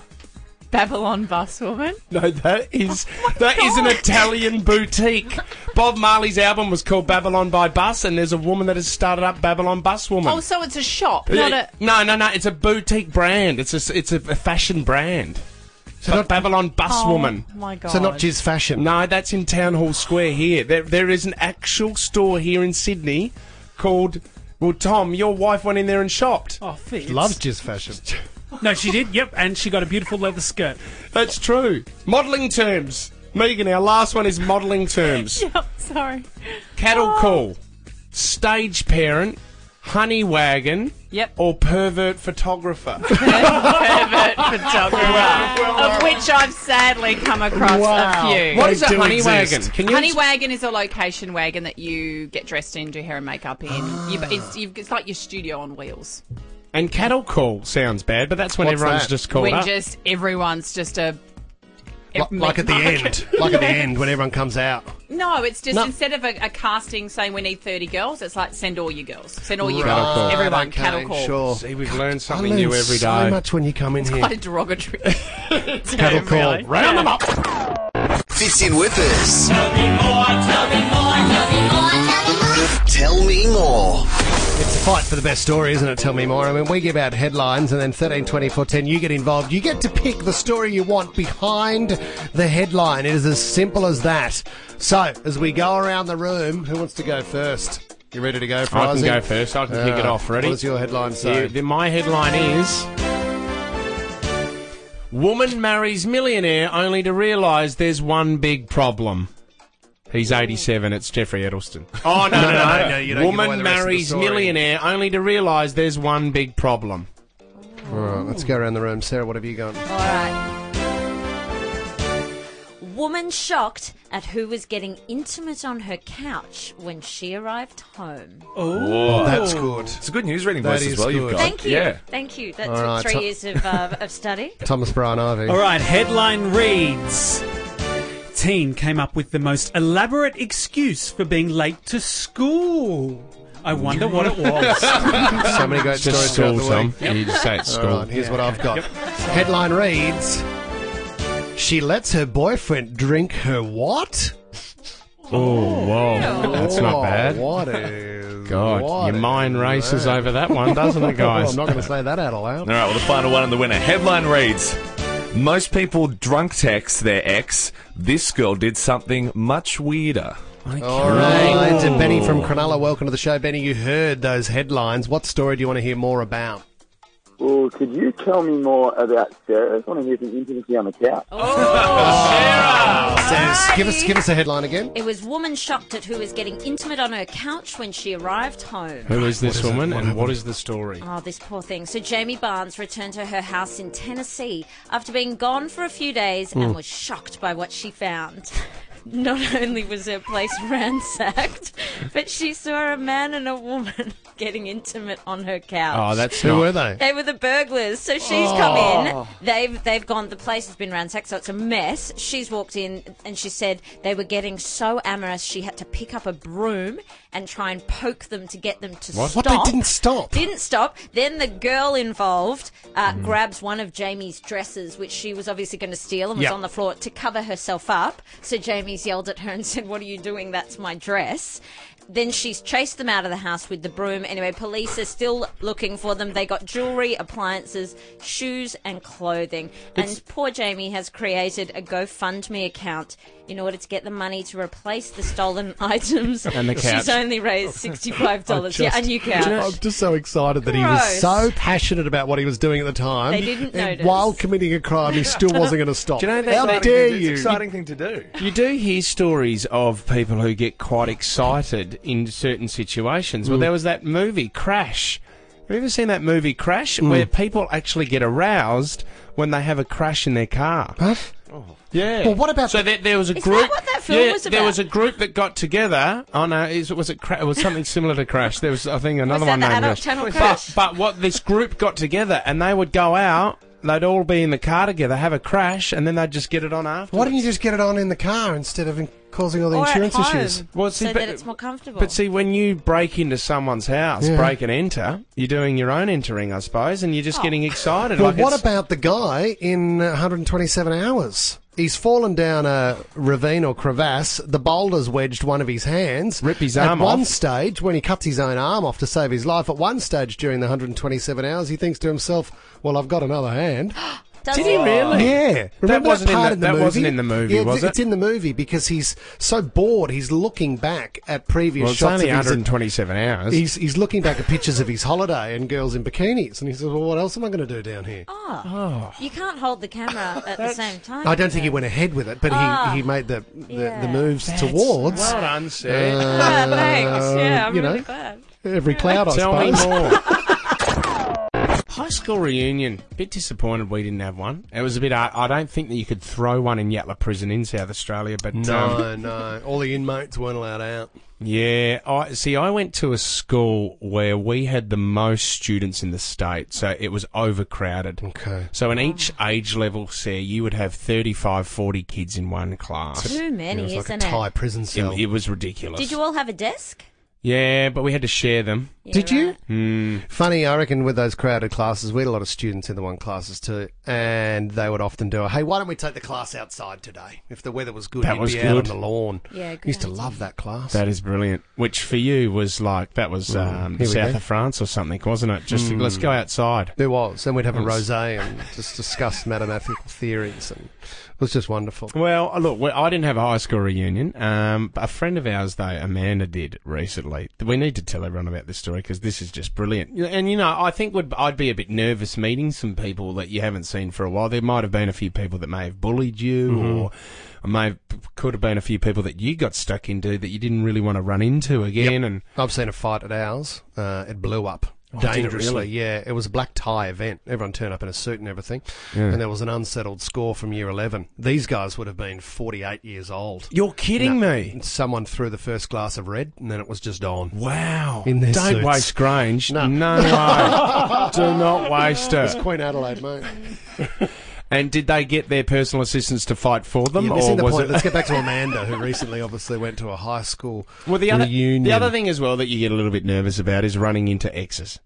Babylon Bus Woman. No, that is Oh that is an Italian boutique. Bob Marley's album was called Babylon by Bus, and there's a woman that has started up Babylon Bus Woman. Oh, so it's a shop, not a. No, no, no. It's a boutique brand. It's a it's a, a fashion brand. So not Babylon Bus Oh Woman. my God. So not Jizz Fashion. No, that's in Town Hall Square here. There, there is an actual store here in Sydney called. Well, Tom, your wife went in there and shopped. Oh, Fitz. Loves Jizz Fashion. No, she did. Yep, and she got a beautiful leather skirt. That's true. Modelling terms. Megan, our last one is modelling terms. Yep, sorry. Cattle Oh. call, stage parent, honey wagon, Yep. or pervert photographer. Pervert photographer, of which I've sadly come across Wow. a few. What is a do honey exist. wagon? Can you Honey ex- wagon is a location wagon that you get dressed in, do hair and makeup in. You, it's, you, it's like your studio on wheels. And cattle call sounds bad, but that's when What's everyone's that? just called when up. just everyone's just a. Like, like at the end. Like at the end when everyone comes out. No, it's just No. instead of a, a casting saying we need thirty girls, it's like send all your girls, send all your Cattle girls, call. everyone, Okay, cattle call. Sure. See, we've learned I something learn new every so day. much when you come in here. Quite a derogatory. Cattle call. really. Round them up. Fits in with us. Tell me more, tell me more, tell me more, tell me more. Tell me more. It's a fight for the best story, isn't it? Tell me more. I mean, we give out headlines and then thirteen twenty-four ten, you get involved. You get to pick the story you want behind the headline. It is as simple as that. So, as we go around the room, who wants to go first? You ready to go, I Frizzy? can go first. I can kick it Uh, off. Ready? What does your headline say? Yeah, the- my headline is... Woman marries millionaire only to realise there's one big problem. He's eighty-seven. It's Jeffrey Edelston. Oh, no, no, no. no, no, you don't give away Woman the rest of the marries story. millionaire only to realise there's one big problem. All right, let's go around the room. Sarah, what have you got? All right. Woman shocked at who was getting intimate on her couch when she arrived home. Oh, that's good. It's a good news reading That voice as is well you've good. got. Thank you. Yeah. Thank you. That's All right, three Tom- years of, uh, of study. Thomas Brian Ivy. All right, headline reads: Teen came up with the most elaborate excuse for being late to school. I wonder what it was. So many great Just stories school, throughout the Tom. week. You just say it's All school. right, here's what I've got. Headline reads: She lets her boyfriend drink her what? Oh, whoa. That's not Oh, bad. What is... God, what your mind is races that? over that one, doesn't it, guys? I'm not going to say that out loud. All right, well, the final one and the winner. Headline reads: Most people drunk text their ex. This girl did something much weirder. All right, to Benny from Cronulla, welcome to the show. Benny, you heard those headlines. What story do you want to hear more about? Well, could you tell me more about Sarah? I just want to hear some intimacy on the couch. Says, give us, give us a headline again. It was woman shocked at who was getting intimate on her couch when she arrived home. Who is this What is it? woman What and what happened? is the story? Oh, this poor thing. So Jamie Barnes returned to her house in Tennessee after being gone for a few days and was shocked by what she found. Not only was her place ransacked, but she saw a man and a woman getting intimate on her couch. Oh, that's Who not... were they? They were the burglars. So she's come in. They've they've gone. The place has been ransacked, so it's a mess. She's walked in and she said they were getting so amorous she had to pick up a broom and try and poke them to get them to What? stop. What, they didn't stop? Didn't stop. Then the girl involved uh, grabs one of Jamie's dresses, which she was obviously going to steal, and was Yep. on the floor to cover herself up. So Jamie's yelled at her and said, "What are you doing? That's my dress." then she's chased them out of the house with the broom. Anyway, police are still looking for them. They got jewellery, appliances, shoes and clothing. It's- And poor Jamie has created a GoFundMe account in order to get the money to replace the stolen items. And the couch. She's only raised sixty-five dollars. Yeah, a new couch. I'm just so excited that he was Gross. so passionate about what he was doing at the time. They didn't and notice. while committing a crime, he still wasn't going to stop. Do you know that- How that- dare It's you? an exciting thing to do. You do hear stories of people who get quite excited in certain situations. Well, Mm. there was that movie, Crash. Have you ever seen that movie, Crash, Mm. where people actually get aroused when they have a crash in their car? Huh? Yeah. Well, what about So there, there was a Is group. that what that film yeah, was there about? was a group that got together. Oh no, is, was it? Cra- it was something similar to Crash. There was, I think, another that one the named Adult Crash. Channel But- Crash? But, what this group got together, and they would go out. They'd all be in the car together, have a crash, and then they'd just get it on after. Why didn't you just get it on in the car instead of in- causing all the Or at insurance home, issues? Well, see, so but- that it's more comfortable. But see, when you break into someone's house, Yeah. break and enter, you're doing your own entering, I suppose, and you're just Oh. getting excited. Well, like what it's- about the guy in uh, one hundred twenty-seven hours? He's fallen down a ravine or crevasse. The boulder's wedged one of his hands. Rip his At arm one off. stage, when he cuts his own arm off to save his life, at one stage during the one hundred twenty-seven hours, he thinks to himself, well, I've got another hand. Does Did he really? Yeah. Remember wasn't in part the- in the that movie? wasn't in the movie, yeah, it's, was it? It's in the movie because he's so bored, he's looking back at previous Well, it's shots only of his... one hundred twenty-seven hours. He's, he's looking back at pictures of his holiday and girls in bikinis, and he says, well, what else am I going to do down here? Oh. You can't hold the camera at the same time. I don't think he went ahead with it, but Ah. he, he made the, the, Yeah. the moves That's- towards... Well done, sir. Ah, thanks. Yeah, I'm you really know, glad. every cloud, I Tell me suppose. more. High school reunion. Bit disappointed we didn't have one. It was a bit. I, I don't think that you could throw one in Yatala Prison in South Australia, but um, No, no. All the inmates weren't allowed out. yeah. I see. I went to a school where we had the most students in the state, so it was overcrowded. Okay. So in each age level, say you would have thirty-five, forty kids in one class. Too many, It was like isn't a Thai it? prison cell. It, it was ridiculous. Did you all have a desk? Yeah, but we had to share them. Yeah, Did you? right. Hmm. Funny, I reckon with those crowded classes, we had a lot of students in the one classes too, and they would often do, hey, why don't we take the class outside today? If the weather was good, That you'd was be out on good. the lawn. Yeah, good Used to idea. love that class. That is brilliant. Which for you was like, that was um, Here we south go. of France or something, wasn't it? Just let's go outside. There was. And we'd have a It was- rosé and just discuss mathematical theories, and it was just wonderful. Well, uh, look, we- I didn't have a high school reunion. Um, but a friend of ours, though, Amanda, did recently. We need to tell everyone about this story because this is just brilliant. And, you know, I think would I'd be a bit nervous meeting some people that you haven't seen for a while. There might have been a few people that may have bullied you Mm-hmm. or... or may have, could have been a few people that you got stuck into that you didn't really want to run into again. And I've seen a fight at ours. Uh, it blew up. Oh, did it dangerously, really? yeah. It was a black tie event. Everyone turned up in a suit and everything. Yeah. And there was an unsettled score from year eleven. These guys would have been forty-eight years old. You're kidding No, me. Someone threw the first glass of red, and then it was just on. Wow. In their Don't suits. waste Grange. No. No way. Do not waste It's it. Queen Adelaide, mate. And did they get their personal assistants to fight for them? You're or missing the was point. it... Let's get back to Amanda, who recently obviously went to a high school Well, the other, reunion. the other thing as well that you get a little bit nervous about is running into exes.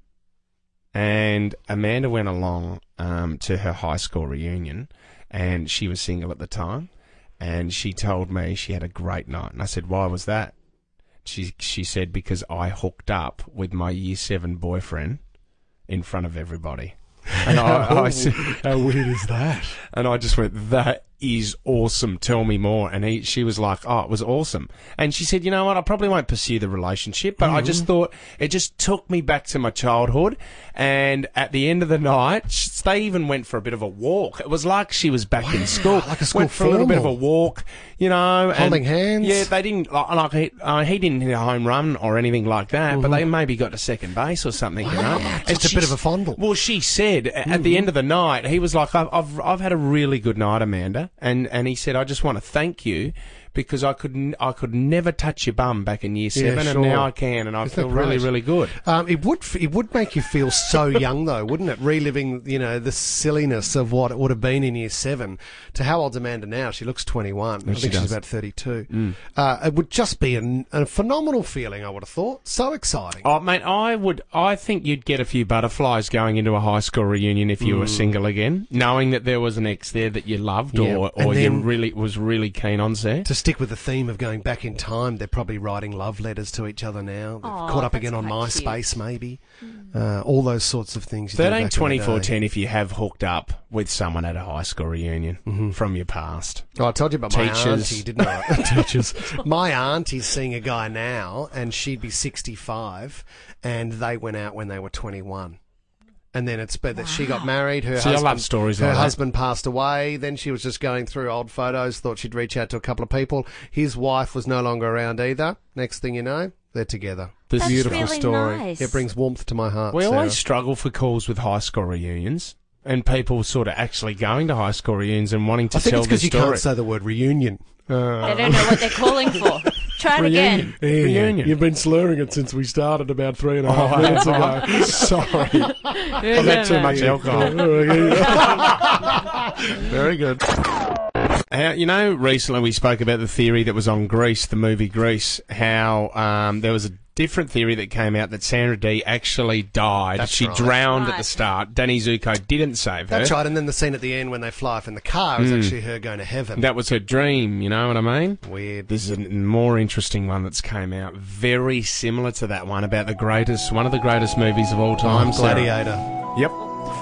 And Amanda went along um, to her high school reunion, and she was single at the time, and she told me she had a great night. And I said, why was that? She she said, because I hooked up with my year seven boyfriend in front of everybody. And I, I said, How weird is that? and I just went, that is awesome. Tell me more. And he, she was like, oh, it was awesome. And she said, you know what? I probably won't pursue the relationship, but I just thought it just took me back to my childhood. And at the end of the night, sh- they even went for a bit of a walk. It was like she was back in school. like a school Went for a little bit of a formal. walk, you know. and- Holding hands? Yeah, they didn't, like, like he, uh, he didn't hit a home run or anything like that, but they maybe got to second base or something, you know. And Just a she bit of s- a fondle. Well, she said a- at the end of the night, he was like, I've, I've, I've had a really good night, Amanda. And, and he said, I just want to thank you because I could, n- I could never touch your bum back in year Yeah, seven, sure. and now I can, and I Isn't that feel really, great? really good. Um, it would f- it would make you feel so young, though, wouldn't it? Reliving, you know, the silliness of what it would have been in year seven. To how old's Amanda now? She looks twenty-one. I she think she's does. about thirty-two. Uh, it would just be an, a phenomenal feeling, I would have thought. So exciting. Oh, mate, I would, I think you'd get a few butterflies going into a high school reunion if you were single again, knowing that there was an ex there that you loved Yeah, or, and or you then- really, was really keen on, Sarah. To stick with the theme of going back in time, they're probably writing love letters to each other now. They've Aw, caught up that's again on quite MySpace, cute. maybe. Uh, all those sorts of things. You do Thirteen back twenty in the four day. ten. If you have hooked up with someone at a high school reunion from your past. Oh, I told you about my Teachers. auntie, didn't I? Teachers. My auntie's seeing a guy now, and she'd be sixty-five, and they went out when they were twenty-one. And then it's but that she got married. Her See, I husband, love stories her like that. husband passed away. Then she was just going through old photos. Thought she'd reach out to a couple of people. His wife was no longer around either. Next thing you know, they're together. This beautiful really story. nice. It brings warmth to my heart. We Sarah. always struggle for calls with high school reunions. And people sort of actually going to high school reunions and wanting to I think tell it's because the you story. can't say the word reunion. They don't know what they're calling for. Try it again. Reunion. You've been slurring it since we started about three and a Oh, half minutes ago. Sorry. I've had too much alcohol. Very good. How, you know, recently we spoke about the theory that was on Grease, the movie Grease, how um, there was a different theory that came out that Sandra Dee actually died. That's she right. drowned at Right. the start. Danny Zuko didn't save her. That's right. And then the scene at the end when they fly off in the car is actually her going to heaven. That was her dream, you know what I mean? Weird. This is a more interesting one that's came out, very similar to that one about the greatest, one of the greatest movies of all time. Oh, Sarah. Gladiator. Yep.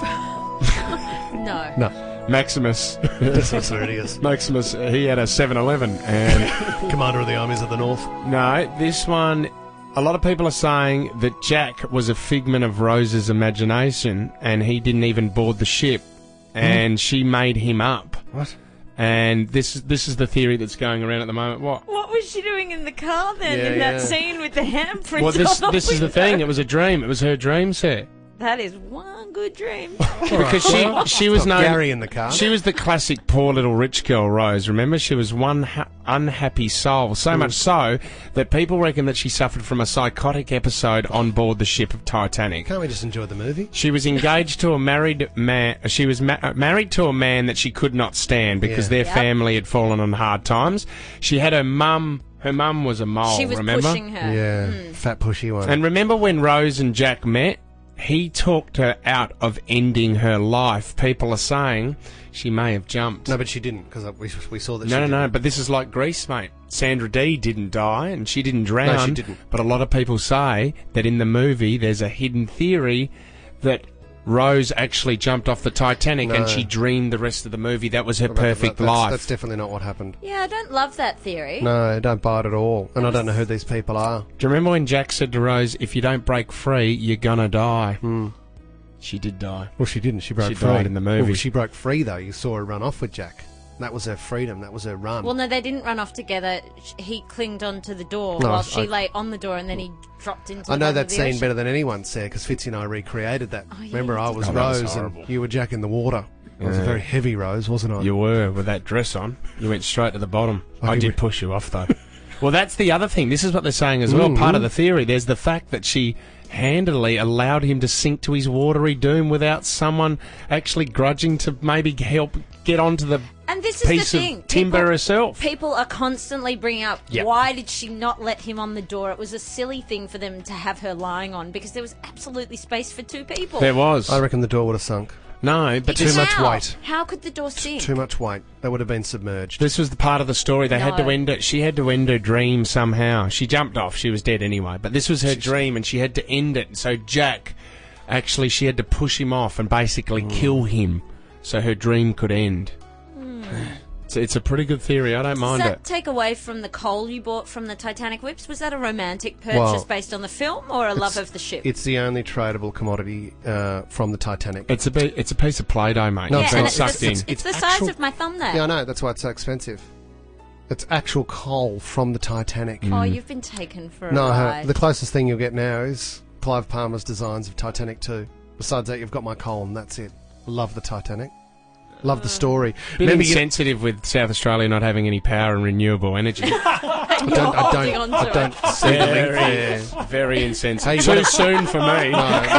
No. No. Maximus. That's what it is. Maximus, uh, he had a seven eleven and Commander of the Armies of the North. no, this one, a lot of people are saying that Jack was a figment of Rose's imagination and he didn't even board the ship and she made him up. What? And this is this is the theory that's going around at the moment. What? What was she doing in the car then, Yeah, in that yeah. scene with the handprint Well, this on the this is the window? thing. It was a dream. It was her dream set. That is one good dream. Because she she was Got known. Gary in the car. She was the classic poor little rich girl, Rose. Remember, she was one ha- unhappy soul. So much so that people reckon that she suffered from a psychotic episode on board the ship of Titanic. Can't we just enjoy the movie? She was engaged to a married man. She was ma- uh, married to a man that she could not stand because Yeah. their Yep. family had fallen on hard times. She had her mum. Her mum was a mole. She was remember? pushing her. Yeah. Fat pushy one. And remember when Rose and Jack met? He talked her out of ending her life. People are saying she may have jumped. no, but she didn't because we, we saw that. No, she no, no, didn't. but this is like Grease, mate. Sandra Dee didn't die and she didn't drown. No, she didn't. But a lot of people say that in the movie there's a hidden theory that Rose actually jumped off the Titanic No. and she dreamed the rest of the movie. That was her What about perfect that? That's- life. That's definitely not what happened. Yeah, I don't love that theory. No, I don't buy it at all. And I don't know who these people are. Do you remember when Jack said to Rose, if you don't break free, you're gonna die? Hmm. She did die. Well, she didn't. She broke She free. died in the movie. Well, she broke free, though. You saw her run off with Jack. That was her freedom. That was her run. Well, no, they didn't run off together. Sh- He clinged onto the door No, while I- she lay on the door, and then he dropped into. I the know bottom that of the scene ocean. better than anyone, Sarah, because Fitzy and I recreated that. Oh, yeah, Remember, you I did. was Oh, that was Rose horrible. and you were Jack in the water. It was a Yeah. very heavy Rose, wasn't I? You were, with that dress on. You went straight to the bottom. I I think did we- push you off, though. Well, that's the other thing. This is what they're saying as well. Mm. Part of the theory, there's the fact that she handily allowed him to sink to his watery doom without someone actually grudging to maybe help get onto the And this is piece the of thing. timber people, herself. People are constantly bringing up, Yep. why did she not let him on the door? It was a silly thing for them to have her lying on because there was absolutely space for two people. There was. I reckon the door would have sunk. No, but Too this, much How? weight. How could the door sink? Too much weight. They would have been submerged. this was the part of the story. They had to No. end it. She had to end her dream somehow. She jumped off. She was dead anyway. But this was her dream, and she had to end it. So Jack, actually, she had to push him off and basically kill him so her dream could end. It's, it's a pretty good theory. I don't Does mind that it. take away from the coal you bought from the Titanic whips? Was that a romantic purchase Well, based on the film or a love of the ship? It's the only tradable commodity uh, from the Titanic. It's a bit, it's a piece of Play-Doh, mate. No, yeah, it's it's been and not. it's, sucked the, in. it's, It's the size actual- of my thumb there. Yeah, I know. That's why it's so expensive. It's actual coal from the Titanic. Oh, you've been taken for a No, I ride. have- the closest thing you'll get now is Clive Palmer's designs of Titanic two. Besides that, you've got my coal, and that's it. Love the Titanic. Love the story. Bit Remember, you- insensitive with South Australia not having any power and renewable energy. I don't, I holding don't, on to I don't see the link very, there. very insensitive. Hey, you Too gotta- soon for me.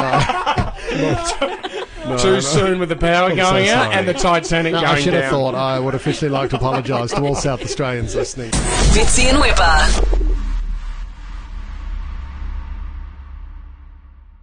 No, Too no. soon with the power I'm going so out sorry. and the Titanic No, going I should have down. thought I would officially like to apologise to all South Australians listening. Fitzy and Whipper.